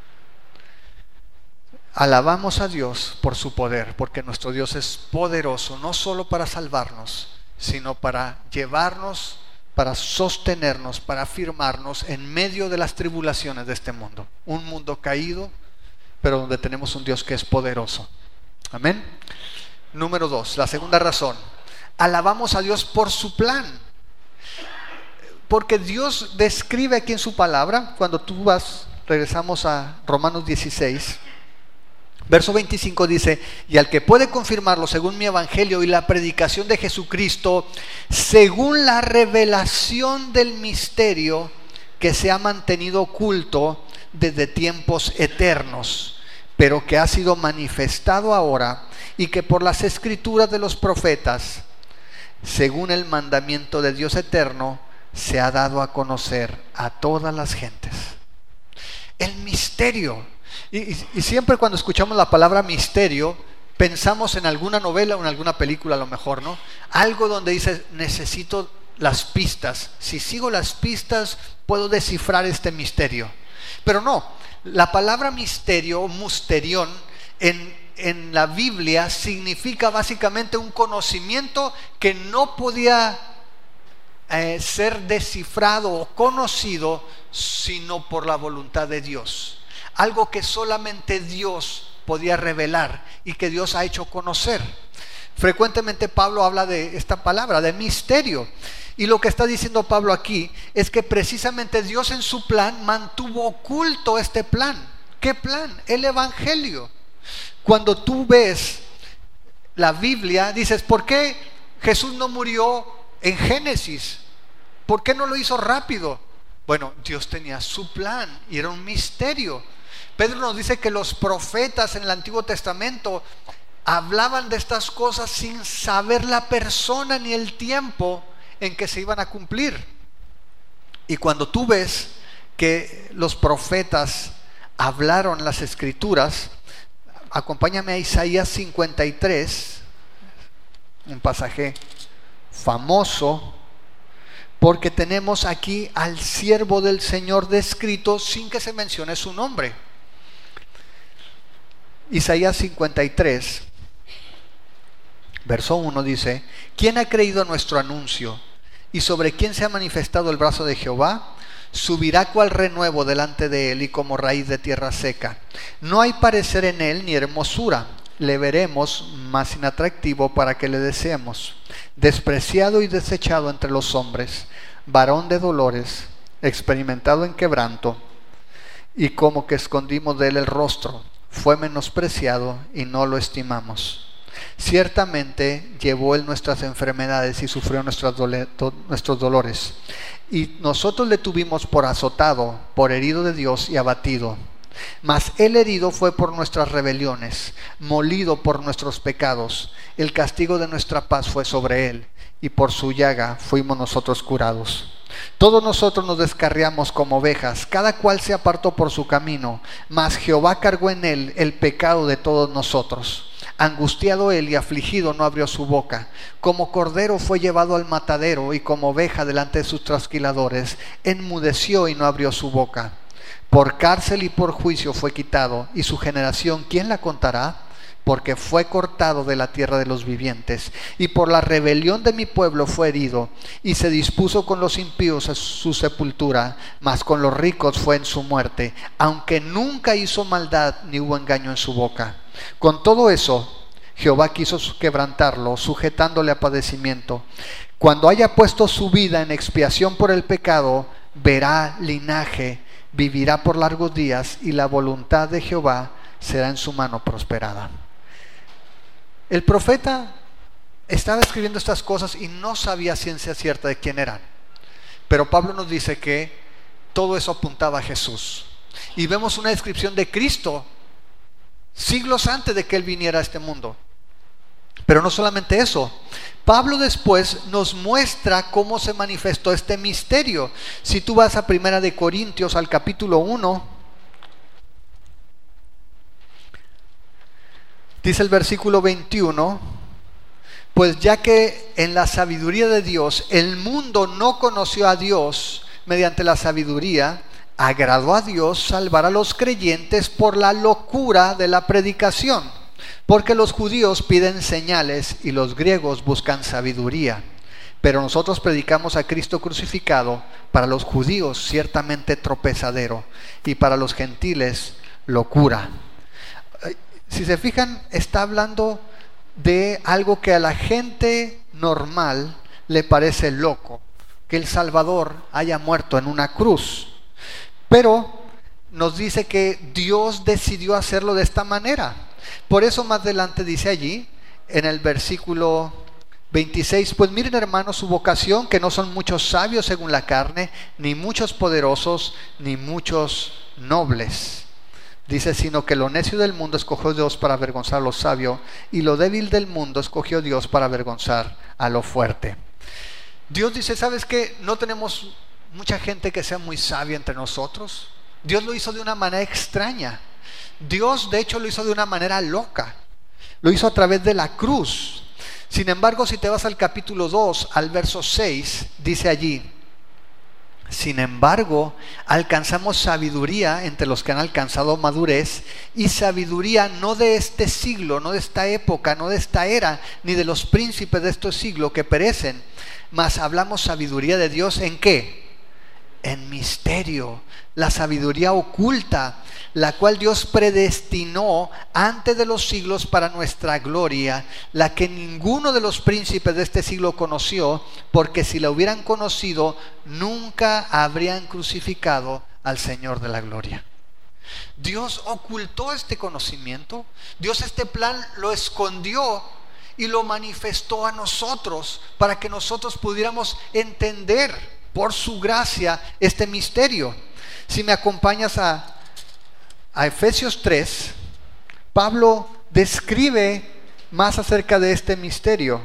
Alabamos a Dios por su poder, porque nuestro Dios es poderoso, no solo para salvarnos, sino para llevarnos, para sostenernos, para afirmarnos en medio de las tribulaciones de este mundo. Un mundo caído, pero donde tenemos un Dios que es poderoso. Amén. Número 2, la segunda razón: alabamos a Dios por su plan. Porque Dios describe aquí en su palabra, cuando tú regresamos a Romanos 16, verso 25 dice: y al que puede confirmarlo según mi evangelio y la predicación de Jesucristo, según la revelación del misterio que se ha mantenido oculto desde tiempos eternos, pero que ha sido manifestado ahora, y que por las escrituras de los profetas, según el mandamiento de Dios eterno, se ha dado a conocer a todas las gentes. El misterio. Y siempre cuando escuchamos la palabra misterio, pensamos en alguna novela o en alguna película a lo mejor, ¿no? Algo donde dice, necesito las pistas. Si sigo las pistas, puedo descifrar este misterio. Pero no, la palabra misterio, musterión, en la Biblia significa básicamente un conocimiento que no podía ser descifrado o conocido sino por la voluntad de Dios. Algo que solamente Dios podía revelar y que Dios ha hecho conocer. Frecuentemente Pablo habla de esta palabra, de misterio. Y lo que está diciendo Pablo aquí es que precisamente Dios en su plan mantuvo oculto este plan. ¿Qué plan? El evangelio. Cuando tú ves la Biblia, dices, ¿por qué Jesús no murió en Génesis? ¿Por qué no lo hizo rápido? Bueno, Dios tenía su plan y era un misterio. Pedro nos dice que los profetas en el Antiguo Testamento hablaban de estas cosas sin saber la persona ni el tiempo en que se iban a cumplir. Y cuando tú ves que los profetas hablaron las escrituras, acompáñame a Isaías 53, un pasaje famoso, porque tenemos aquí al siervo del Señor descrito sin que se mencione su nombre. Isaías 53, verso 1 dice: ¿quién ha creído a nuestro anuncio? ¿Y sobre quién se ha manifestado el brazo de Jehová? Subirá cual renuevo delante de él y como raíz de tierra seca. No hay parecer en él ni hermosura. Le veremos más inatractivo para que le deseemos. Despreciado y desechado entre los hombres, varón de dolores, experimentado en quebranto, y como que escondimos de él el rostro. Fue menospreciado y no lo estimamos. Ciertamente llevó él nuestras enfermedades y sufrió nuestros dolores. Y nosotros le tuvimos por azotado, por herido de Dios y abatido. Mas él herido fue por nuestras rebeliones, molido por nuestros pecados. El castigo de nuestra paz fue sobre él, y por su llaga fuimos nosotros curados. Todos nosotros nos descarriamos como ovejas, cada cual se apartó por su camino, mas Jehová cargó en él el pecado de todos nosotros. Angustiado él y afligido no abrió su boca. Como cordero fue llevado al matadero, y como oveja delante de sus trasquiladores, enmudeció y no abrió su boca. Por cárcel y por juicio fue quitado, y su generación, ¿quién la contará? Porque fue cortado de la tierra de los vivientes, y por la rebelión de mi pueblo fue herido, y se dispuso con los impíos a su sepultura, mas con los ricos fue en su muerte, aunque nunca hizo maldad ni hubo engaño en su boca. Con todo eso, Jehová quiso quebrantarlo, sujetándole a padecimiento. Cuando haya puesto su vida en expiación por el pecado, verá linaje, vivirá por largos días, y la voluntad de Jehová será en su mano prosperada. El profeta estaba escribiendo estas cosas y no sabía ciencia cierta de quién eran. Pero Pablo nos dice que todo eso apuntaba a Jesús. Y vemos una descripción de Cristo siglos antes de que Él viniera a este mundo. Pero no solamente eso, Pablo después nos muestra cómo se manifestó este misterio. Si tú vas a 1 de Corintios al capítulo 1, dice el versículo 21: pues ya que en la sabiduría de Dios el mundo no conoció a Dios mediante la sabiduría, agradó a Dios salvar a los creyentes por la locura de la predicación. Porque los judíos piden señales y los griegos buscan sabiduría. Pero nosotros predicamos a Cristo crucificado, para los judíos ciertamente tropezadero, y para los gentiles locura. Si se fijan, está hablando de algo que a la gente normal le parece loco. que el Salvador haya muerto en una cruz, pero nos dice que Dios decidió hacerlo de esta manera. Por eso más adelante dice allí, en el versículo 26, pues miren hermanos su vocación, que no son muchos sabios según la carne, ni muchos poderosos, ni muchos nobles. Dice, sino que lo necio del mundo escogió Dios para avergonzar a lo sabio, y lo débil del mundo escogió Dios para avergonzar a lo fuerte. Dios dice, ¿sabes qué? No tenemos mucha gente que sea muy sabia entre nosotros. Dios lo hizo de una manera extraña. Dios de hecho lo hizo de una manera loca. Lo hizo a través de la cruz. Sin embargo, si te vas al capítulo 2, al verso 6, dice allí, sin embargo, alcanzamos sabiduría entre los que han alcanzado madurez, y sabiduría no de este siglo, no de esta época, no de esta era, ni de los príncipes de este siglo que perecen, mas hablamos sabiduría de Dios. ¿En qué? En misterio, la sabiduría oculta, la cual Dios predestinó antes de los siglos para nuestra gloria, la que ninguno de los príncipes de este siglo conoció, porque si la hubieran conocido, nunca habrían crucificado al Señor de la gloria. Dios ocultó este conocimiento, Dios este plan lo escondió y lo manifestó a nosotros para que nosotros pudiéramos entender por su gracia este misterio. Si me acompañas a Efesios 3, Pablo describe más acerca de este misterio.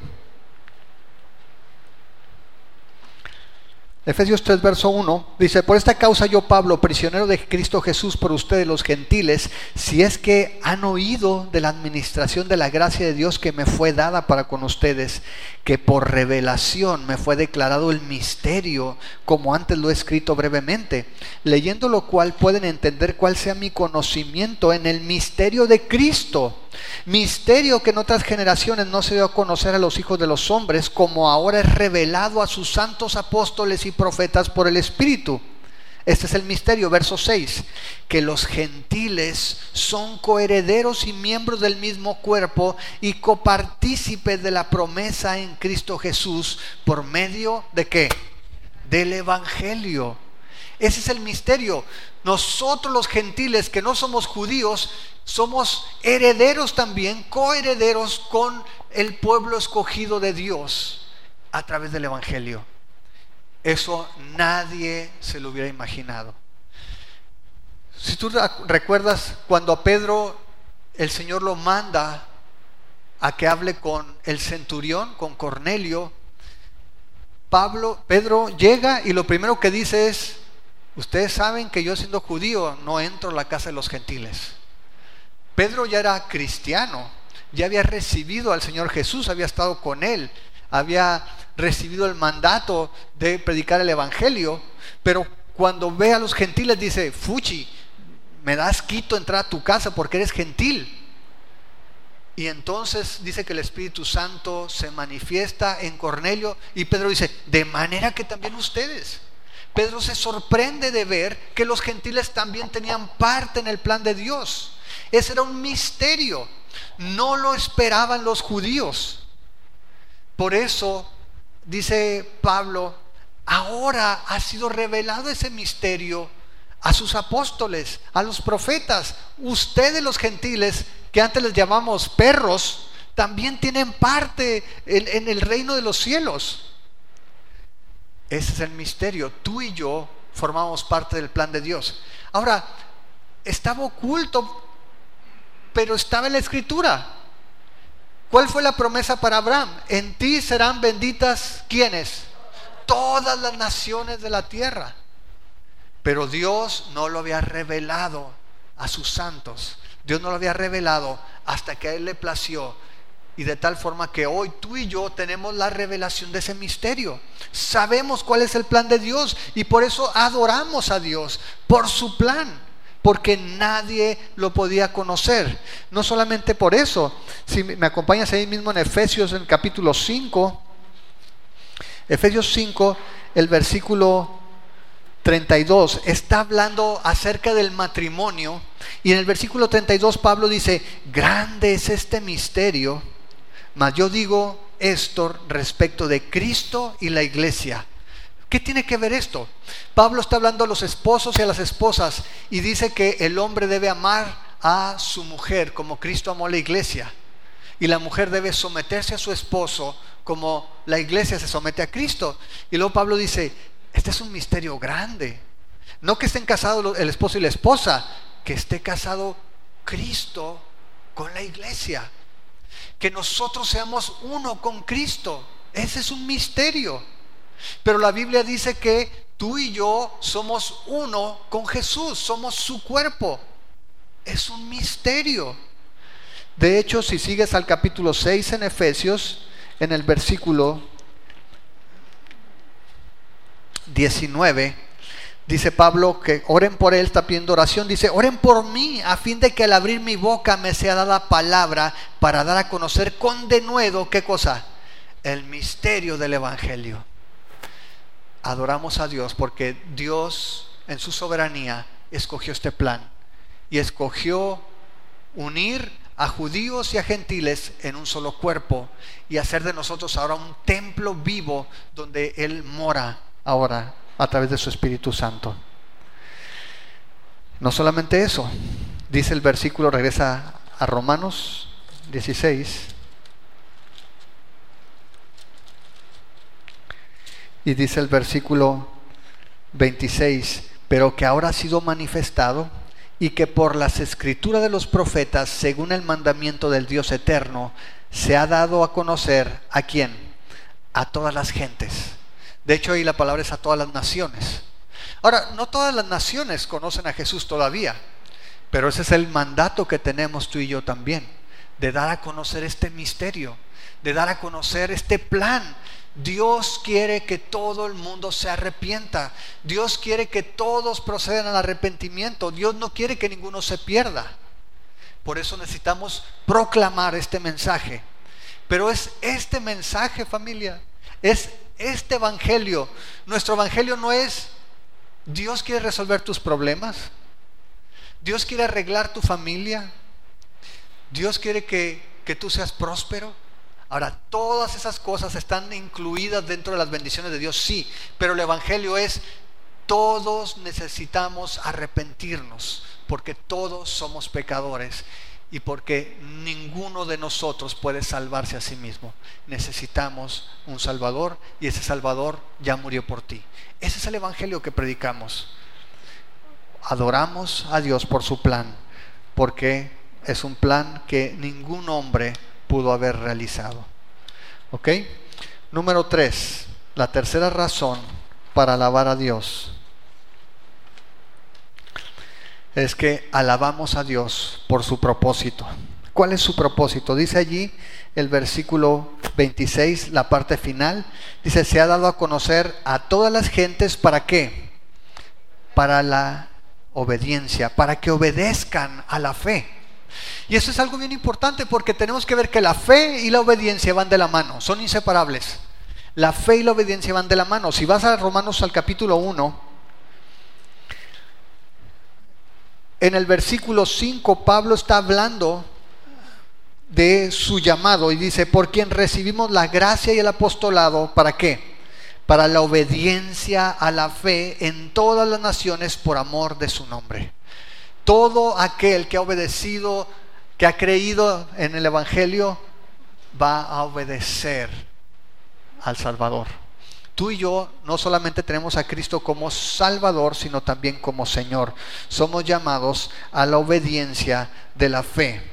Efesios 3, verso 1, dice, por esta causa yo, Pablo, prisionero de Cristo Jesús por ustedes los gentiles, si es que han oído de la administración de la gracia de Dios que me fue dada para con ustedes, que por revelación me fue declarado el misterio, como antes lo he escrito brevemente, leyendo lo cual pueden entender cuál sea mi conocimiento en el misterio de Cristo, misterio que en otras generaciones no se dio a conocer a los hijos de los hombres, como ahora es revelado a sus santos apóstoles y profetas por el Espíritu. Este es el misterio, verso 6, que los gentiles son coherederos y miembros del mismo cuerpo y copartícipes de la promesa en Cristo Jesús, por medio de ¿qué? Del Evangelio. Ese es el misterio. Nosotros los gentiles que no somos judíos, somos herederos también, coherederos con el pueblo escogido de Dios a través del Evangelio. Eso nadie se lo hubiera imaginado. Si tú recuerdas cuando a Pedro el Señor lo manda a que hable con el centurión, con Cornelio, Pedro llega y lo primero que dice es, ustedes saben que yo siendo judío no entro a la casa de los gentiles. Pedro ya era cristiano, ya había recibido al Señor Jesús, había estado con Él, había recibido el mandato de predicar el Evangelio, pero cuando ve a los gentiles dice, fuchi, me das quito entrar a tu casa porque eres gentil. Y entonces dice que el Espíritu Santo se manifiesta en Cornelio y Pedro dice, de manera que también ustedes. Pedro se sorprende de ver que los gentiles también tenían parte en el plan de Dios. Ese era un misterio, no lo esperaban los judíos. Por eso dice Pablo, ahora ha sido revelado ese misterio a sus apóstoles, a los profetas. Ustedes los gentiles, que antes les llamamos perros, también tienen parte en el reino de los cielos. Ese es el misterio. Tú y yo formamos parte del plan de Dios. Ahora, estaba oculto, pero estaba en la Escritura. ¿Cuál fue la promesa para Abraham? En ti serán benditas, ¿quiénes? Todas las naciones de la tierra. Pero Dios no lo había revelado a sus santos. Dios no lo había revelado hasta que a Él le plació. Y de tal forma que hoy tú y yo tenemos la revelación de ese misterio. Sabemos cuál es el plan de Dios y por eso adoramos a Dios por su plan, porque nadie lo podía conocer. No solamente por eso, si me acompañas ahí mismo en Efesios, en el capítulo 5, Efesios 5, el versículo 32, está hablando acerca del matrimonio, y en el versículo 32 Pablo dice, grande es este misterio, mas yo digo esto respecto de Cristo y la iglesia. ¿Qué tiene que ver esto? Pablo está hablando a los esposos y a las esposas y dice que el hombre debe amar a su mujer como Cristo amó a la iglesia, y la mujer debe someterse a su esposo como la iglesia se somete a Cristo. Y luego Pablo dice, este es un misterio grande. No que estén casados el esposo y la esposa, que esté casado Cristo con la iglesia, que nosotros seamos uno con Cristo. Ese es un misterio. Pero la Biblia dice que tú y yo somos uno con Jesús, somos su cuerpo. Es un misterio. De hecho, si sigues al capítulo 6 en Efesios, en el versículo 19, dice Pablo que oren por él, está pidiendo oración, dice, oren por mí a fin de que al abrir mi boca me sea dada palabra para dar a conocer con denuedo, ¿qué cosa? El misterio del evangelio. Adoramos a Dios porque Dios en su soberanía escogió este plan y escogió unir a judíos y a gentiles en un solo cuerpo y hacer de nosotros ahora un templo vivo donde Él mora ahora a través de su Espíritu Santo. No solamente eso, dice el versículo, regresa a Romanos 16 y dice el versículo 26, pero que ahora ha sido manifestado y que por las escrituras de los profetas, según el mandamiento del Dios eterno, se ha dado a conocer, ¿a quién? A todas las gentes. De hecho, ahí la palabra es a todas las naciones. Ahora, no todas las naciones conocen a Jesús todavía, pero ese es el mandato que tenemos tú y yo también, de dar a conocer este misterio, de dar a conocer este plan. Dios quiere que todo el mundo se arrepienta. Dios quiere que todos procedan al arrepentimiento. Dios no quiere que ninguno se pierda. Por eso necesitamos proclamar este mensaje. Pero es este mensaje, familia, es este evangelio. Nuestro evangelio no es Dios quiere resolver tus problemas, Dios quiere arreglar tu familia, Dios quiere que tú seas próspero. Ahora, todas esas cosas están incluidas dentro de las bendiciones de Dios, sí, pero el evangelio es todos necesitamos arrepentirnos, porque todos somos pecadores y porque ninguno de nosotros puede salvarse a sí mismo. Necesitamos un Salvador y ese Salvador ya murió por ti. Ese es el evangelio que predicamos. Adoramos a Dios por su plan, porque es un plan que ningún hombre pudo haber realizado. ¿Ok? Número 3, la tercera razón para alabar a Dios es que alabamos a Dios por su propósito. ¿Cuál es su propósito? Dice allí el versículo 26, la parte final, dice, se ha dado a conocer a todas las gentes, ¿para qué? Para la obediencia, para que obedezcan a la fe. Y eso es algo bien importante, porque tenemos que ver que la fe y la obediencia van de la mano, son inseparables. La fe y la obediencia van de la mano. Si vas a Romanos al capítulo 1, en el versículo 5 Pablo está hablando de su llamado y dice, por quien recibimos la gracia y el apostolado, ¿para qué? Para la obediencia a la fe en todas las naciones por amor de su nombre. Todo aquel que ha obedecido, que ha creído en el evangelio, va a obedecer al Salvador. Tú y yo no solamente tenemos a Cristo como Salvador, sino también como Señor. Somos llamados a la obediencia de la fe.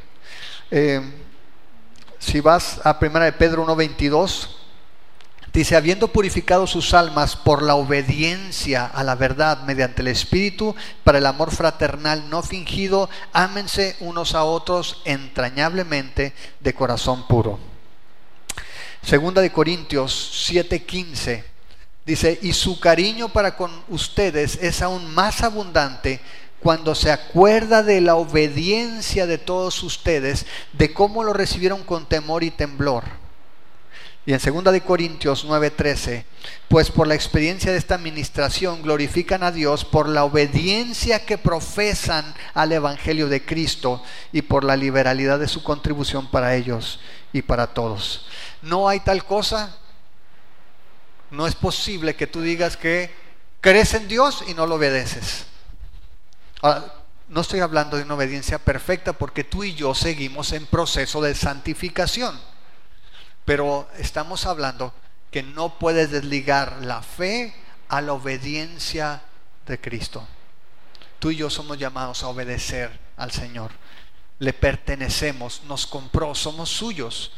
Si vas a 1 de Pedro 1:22, dice, habiendo purificado sus almas por la obediencia a la verdad mediante el Espíritu, para el amor fraternal no fingido, ámense unos a otros entrañablemente de corazón puro. Segunda de Corintios 7:15 dice, y su cariño para con ustedes es aún más abundante cuando se acuerda de la obediencia de todos ustedes, de cómo lo recibieron con temor y temblor. Y en 2 de Corintios 9:13, pues por la experiencia de esta administración glorifican a Dios por la obediencia que profesan al Evangelio de Cristo y por la liberalidad de su contribución para ellos y para todos. No hay tal cosa No es posible que tú digas que crees en Dios y no lo obedeces. Ahora, no estoy hablando de una obediencia perfecta, porque tú y yo seguimos en proceso de santificación, pero estamos hablando que no puedes desligar la fe a la obediencia de Cristo. Tú y yo somos llamados a obedecer al Señor. Le pertenecemos, nos compró, somos suyos.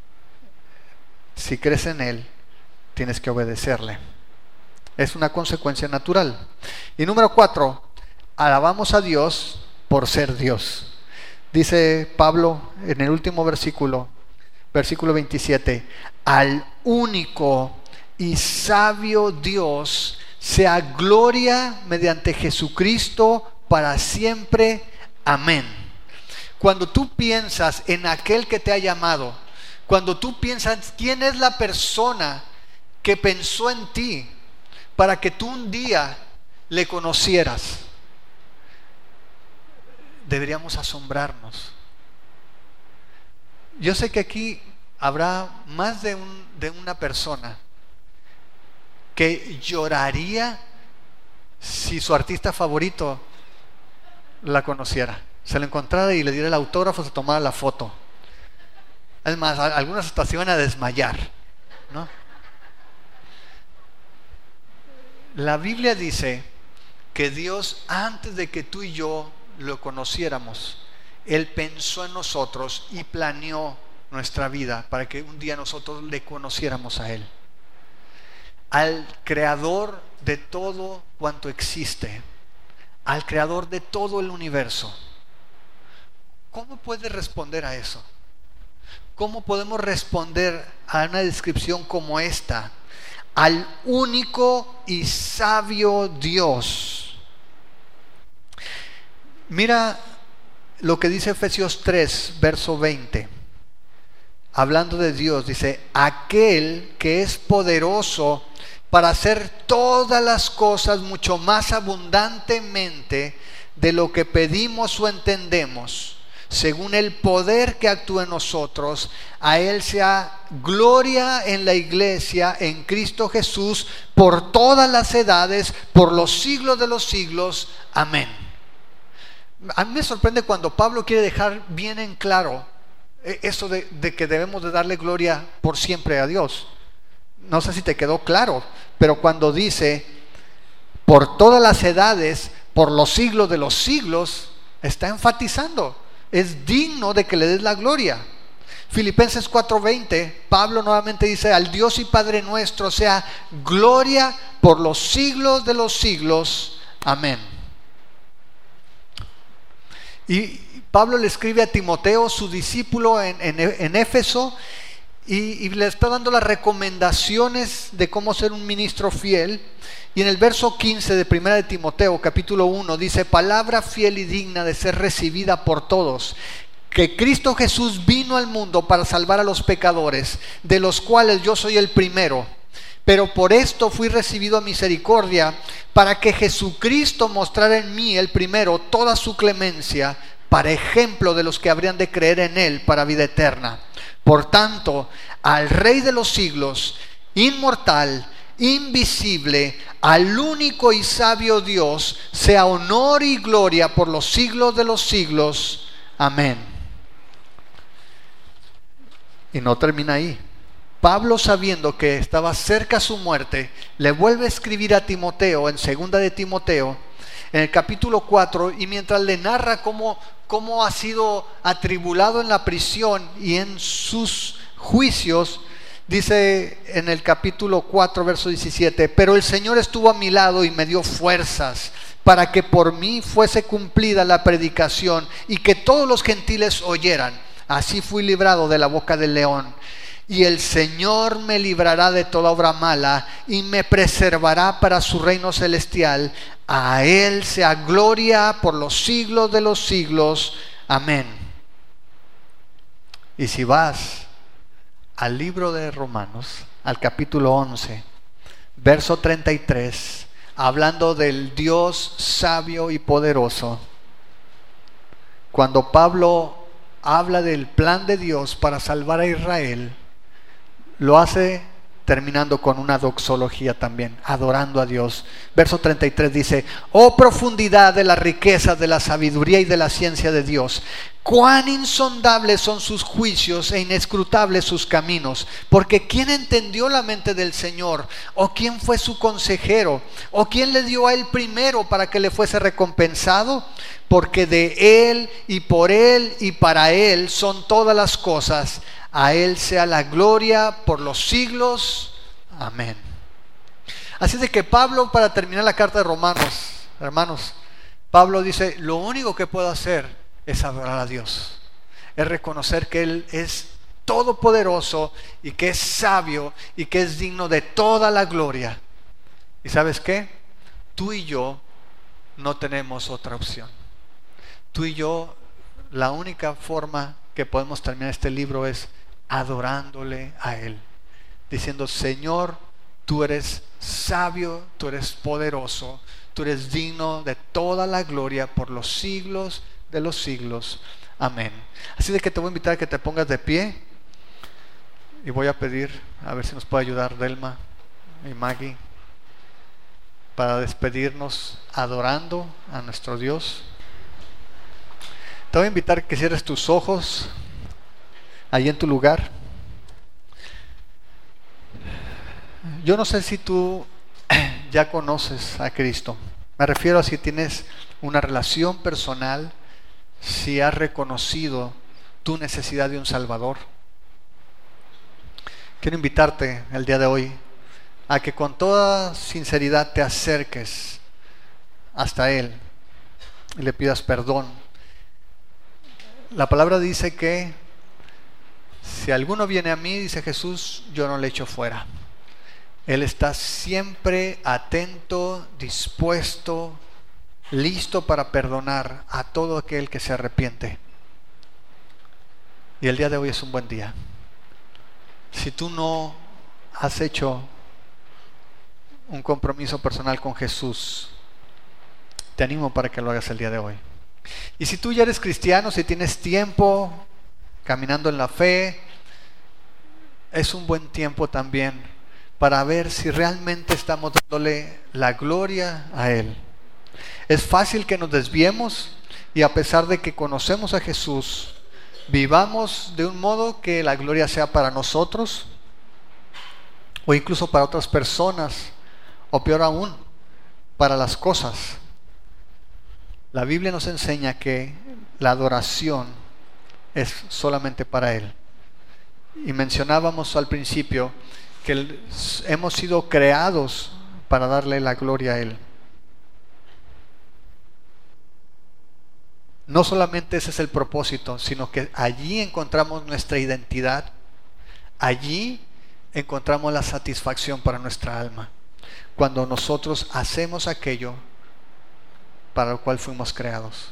Si crees en Él, tienes que obedecerle. Es una consecuencia natural. Y número 4, alabamos a Dios por ser Dios. Dice Pablo en el último versículo 27, al único y sabio Dios sea gloria mediante Jesucristo para siempre. Amén. Cuando tú piensas en aquel que te ha llamado, cuando tú piensas quién es la persona que pensó en ti para que tú un día le conocieras, deberíamos asombrarnos. Yo sé que aquí habrá más de una persona que lloraría si su artista favorito la conociera, se la encontrara y le diera el autógrafo, se tomara la foto. Es más, algunas hasta se iban a desmayar, ¿no? La Biblia dice que Dios, antes de que tú y yo lo conociéramos, Él pensó en nosotros y planeó nuestra vida para que un día nosotros le conociéramos a Él, al creador de todo cuanto existe, al creador de todo el universo. ¿Cómo puedes responder a eso? ¿Cómo podemos responder a una descripción como esta? Al único y sabio Dios. Mira lo que dice Efesios 3, verso 20. Hablando de Dios, dice: aquel que es poderoso para hacer todas las cosas mucho más abundantemente de lo que pedimos o entendemos, según el poder que actúa en nosotros. A Él sea gloria en la iglesia, en Cristo Jesús, por todas las edades, por los siglos de los siglos. Amén. A mí me sorprende cuando Pablo quiere dejar bien en claro eso de que debemos de darle gloria por siempre a Dios. No sé si te quedó claro, pero cuando dice por todas las edades, por los siglos de los siglos, está enfatizando: es digno de que le des la gloria. Filipenses 4:20, Pablo nuevamente dice: al Dios y Padre nuestro sea gloria por los siglos de los siglos. Amén. Y Pablo le escribe a Timoteo, su discípulo en Éfeso, y le está dando las recomendaciones de cómo ser un ministro fiel. Y en el verso 15 de 1 de Timoteo, capítulo 1, dice: palabra fiel y digna de ser recibida por todos, que Cristo Jesús vino al mundo para salvar a los pecadores, de los cuales yo soy el primero. Pero por esto fui recibido a misericordia, para que Jesucristo mostrara en mí, el primero, toda su clemencia, para ejemplo de los que habrían de creer en Él para vida eterna. Por tanto, al Rey de los siglos, inmortal, invisible, al único y sabio Dios, sea honor y gloria por los siglos de los siglos. Amén. Y no termina ahí. Pablo, sabiendo que estaba cerca su muerte, le vuelve a escribir a Timoteo en 2 de Timoteo, en el capítulo 4, y mientras le narra cómo ha sido atribulado en la prisión y en sus juicios, dice en el capítulo 4, verso 17: pero el Señor estuvo a mi lado y me dio fuerzas para que por mí fuese cumplida la predicación y que todos los gentiles oyeran. Así fui librado de la boca del león. Y el Señor me librará de toda obra mala y me preservará para su reino celestial. A Él sea gloria por los siglos de los siglos. Amén. Y si vas al libro de Romanos, al capítulo 11, verso 33, hablando del Dios sabio y poderoso, cuando Pablo habla del plan de Dios para salvar a Israel, lo hace terminando con una doxología también, adorando a Dios. Verso 33 dice: oh profundidad de la riqueza, de la sabiduría y de la ciencia de Dios, cuán insondables son sus juicios e inescrutables sus caminos. Porque ¿quién entendió la mente del Señor? ¿O quién fue su consejero? ¿O quién le dio a él primero para que le fuese recompensado? Porque de él y por él y para él son todas las cosas. A él sea la gloria por los siglos. Amén. Así de que Pablo, para terminar la carta de Romanos, hermanos, Pablo dice: lo único que puedo hacer es adorar a Dios, es reconocer que Él es todopoderoso y que es sabio y que es digno de toda la gloria. ¿Y sabes qué? Tú y yo no tenemos otra opción. Tú y yo, la única forma que podemos terminar este libro es adorándole a Él, diciendo: Señor, tú eres sabio, tú eres poderoso, tú eres digno de toda la gloria por los siglos de los siglos. Amén. Así de que te voy a invitar a que te pongas de pie y voy a pedir a ver si nos puede ayudar Delma y Maggie para despedirnos adorando a nuestro Dios. Te voy a invitar a que cierres tus ojos ahí en tu lugar. Yo no sé si tú ya conoces a Cristo. Me refiero a si tienes una relación personal, si has reconocido tu necesidad de un Salvador. Quiero invitarte el día de hoy a que con toda sinceridad te acerques hasta Él y le pidas perdón. La palabra dice que si alguno viene a mí, dice Jesús, yo no le echo fuera. Él está siempre atento, dispuesto, listo para perdonar a todo aquel que se arrepiente. Y el día de hoy es un buen día. Si tú no has hecho un compromiso personal con Jesús, te animo para que lo hagas el día de hoy. Y si tú ya eres cristiano, si tienes tiempo caminando en la fe, es un buen tiempo también para ver si realmente estamos dándole la gloria a Él. Es fácil que nos desviemos y a pesar de que conocemos a Jesús, vivamos de un modo que la gloria sea para nosotros o incluso para otras personas, o peor aún, para las cosas. La Biblia nos enseña que la adoración es solamente para Él. Y mencionábamos al principio que hemos sido creados para darle la gloria a Él. No solamente ese es el propósito, sino que allí encontramos nuestra identidad. Allí encontramos la satisfacción para nuestra alma. Cuando nosotros hacemos aquello para lo cual fuimos creados.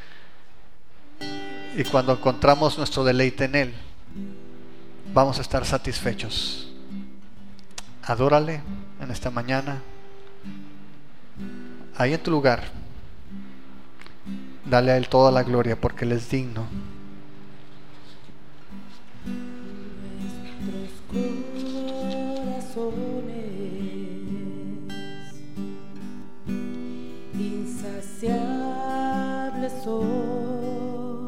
Y cuando encontramos nuestro deleite en Él, vamos a estar satisfechos. Adórale en esta mañana. Ahí en tu lugar, dale a Él toda la gloria porque Él es digno. Nuestros corazones insaciables son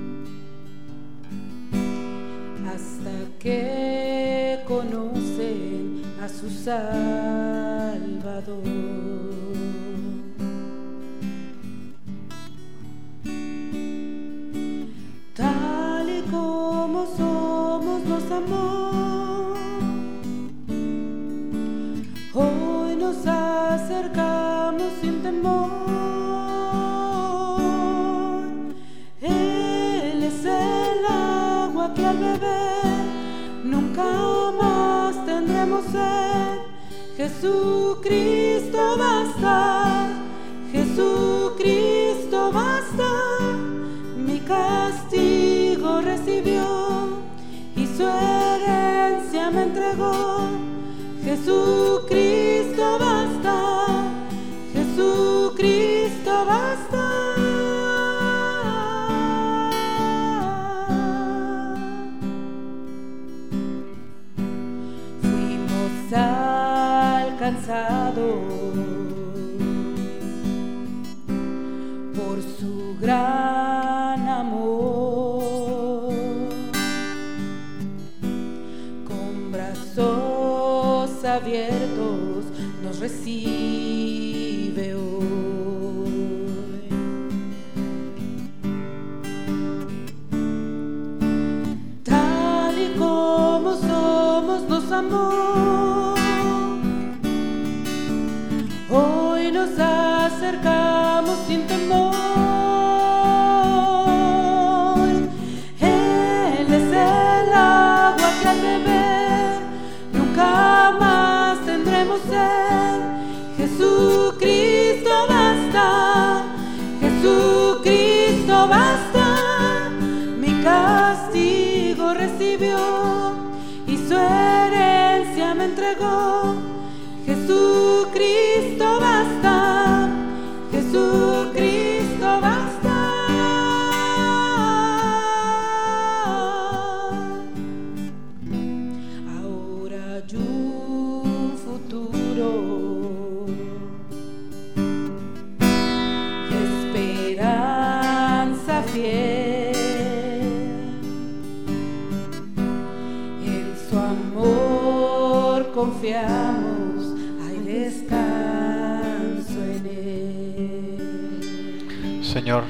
hasta que conocen a su Salvador. Tal y como somos nos amó, hoy nos acercamos sin temor. Él es el agua que al beber nunca más tendremos sed. Jesucristo basta, Jesucristo basta. Mi castigo recibió y su herencia me entregó. Jesucristo basta, Jesucristo basta. Fuimos alcanzado por su gran amor. Con brazos abiertos nos recibe hoy. Tal y como somos nos amó. Hoy nos acercamos sin temor. Él es el agua que al beber nunca más tendremos sed. Jesucristo basta, Jesucristo basta. Mi castigo recibió y su herencia me entregó. Jesucristo basta, Jesucristo basta. Ahora hay un futuro y esperanza fiel. En su amor confiamos, hay descanso en él. Señor,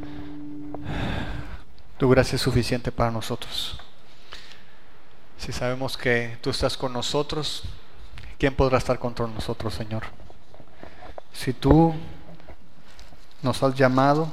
tu gracia es suficiente para nosotros. Si sabemos que tú estás con nosotros, ¿quién podrá estar contra nosotros, Señor? Si tú nos has llamado,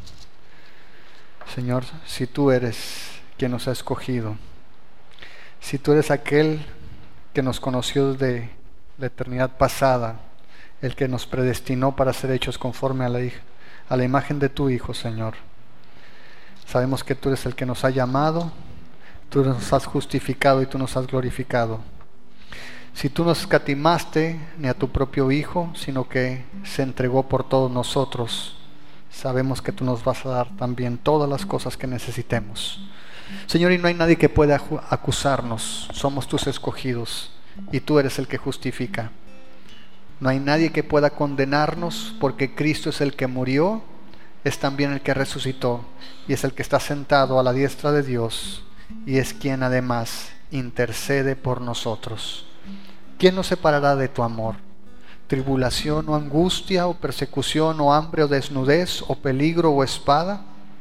Señor, si tú eres quien nos ha escogido, si tú eres aquel que nos conoció desde la eternidad pasada, el que nos predestinó para ser hechos conforme a la imagen de tu Hijo, Señor. Sabemos que tú eres el que nos ha llamado, tú nos has justificado y tú nos has glorificado. Si tú no escatimaste ni a tu propio Hijo, sino que se entregó por todos nosotros, sabemos que tú nos vas a dar también todas las cosas que necesitemos. Señor, y no hay nadie que pueda acusarnos, somos tus escogidos y tú eres el que justifica. No hay nadie que pueda condenarnos, porque Cristo es el que murió, es también el que resucitó y es el que está sentado a la diestra de Dios y es quien además intercede por nosotros. ¿Quién nos separará de tu amor? ¿Tribulación o angustia o persecución o hambre o desnudez o peligro o espada?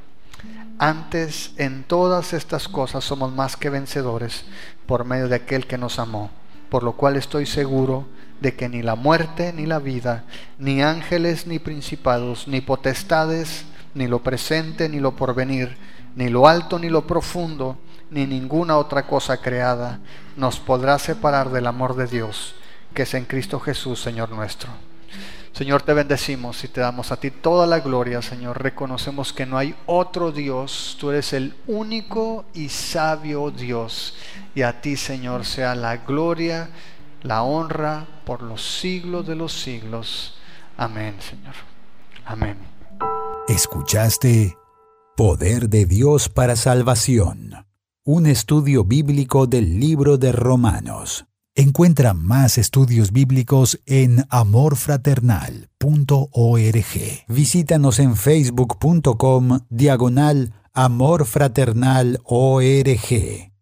Antes, en todas estas cosas somos más que vencedores por medio de aquel que nos amó, por lo cual estoy seguro de que ni la muerte ni la vida, ni ángeles ni principados, ni potestades, ni lo presente ni lo porvenir, ni lo alto ni lo profundo, ni ninguna otra cosa creada nos podrá separar del amor de Dios que es en Cristo Jesús, Señor nuestro. Señor, te bendecimos y te damos a ti toda la gloria, Señor. Reconocemos que no hay otro Dios, tú eres el único y sabio Dios, y a ti, Señor, sea la gloria, la honra por los siglos de los siglos. Amén, Señor. Amén. Escuchaste Poder de Dios para Salvación, un estudio bíblico del libro de Romanos. Encuentra más estudios bíblicos en amorfraternal.org. Visítanos en facebook.com/amorfraternal.org.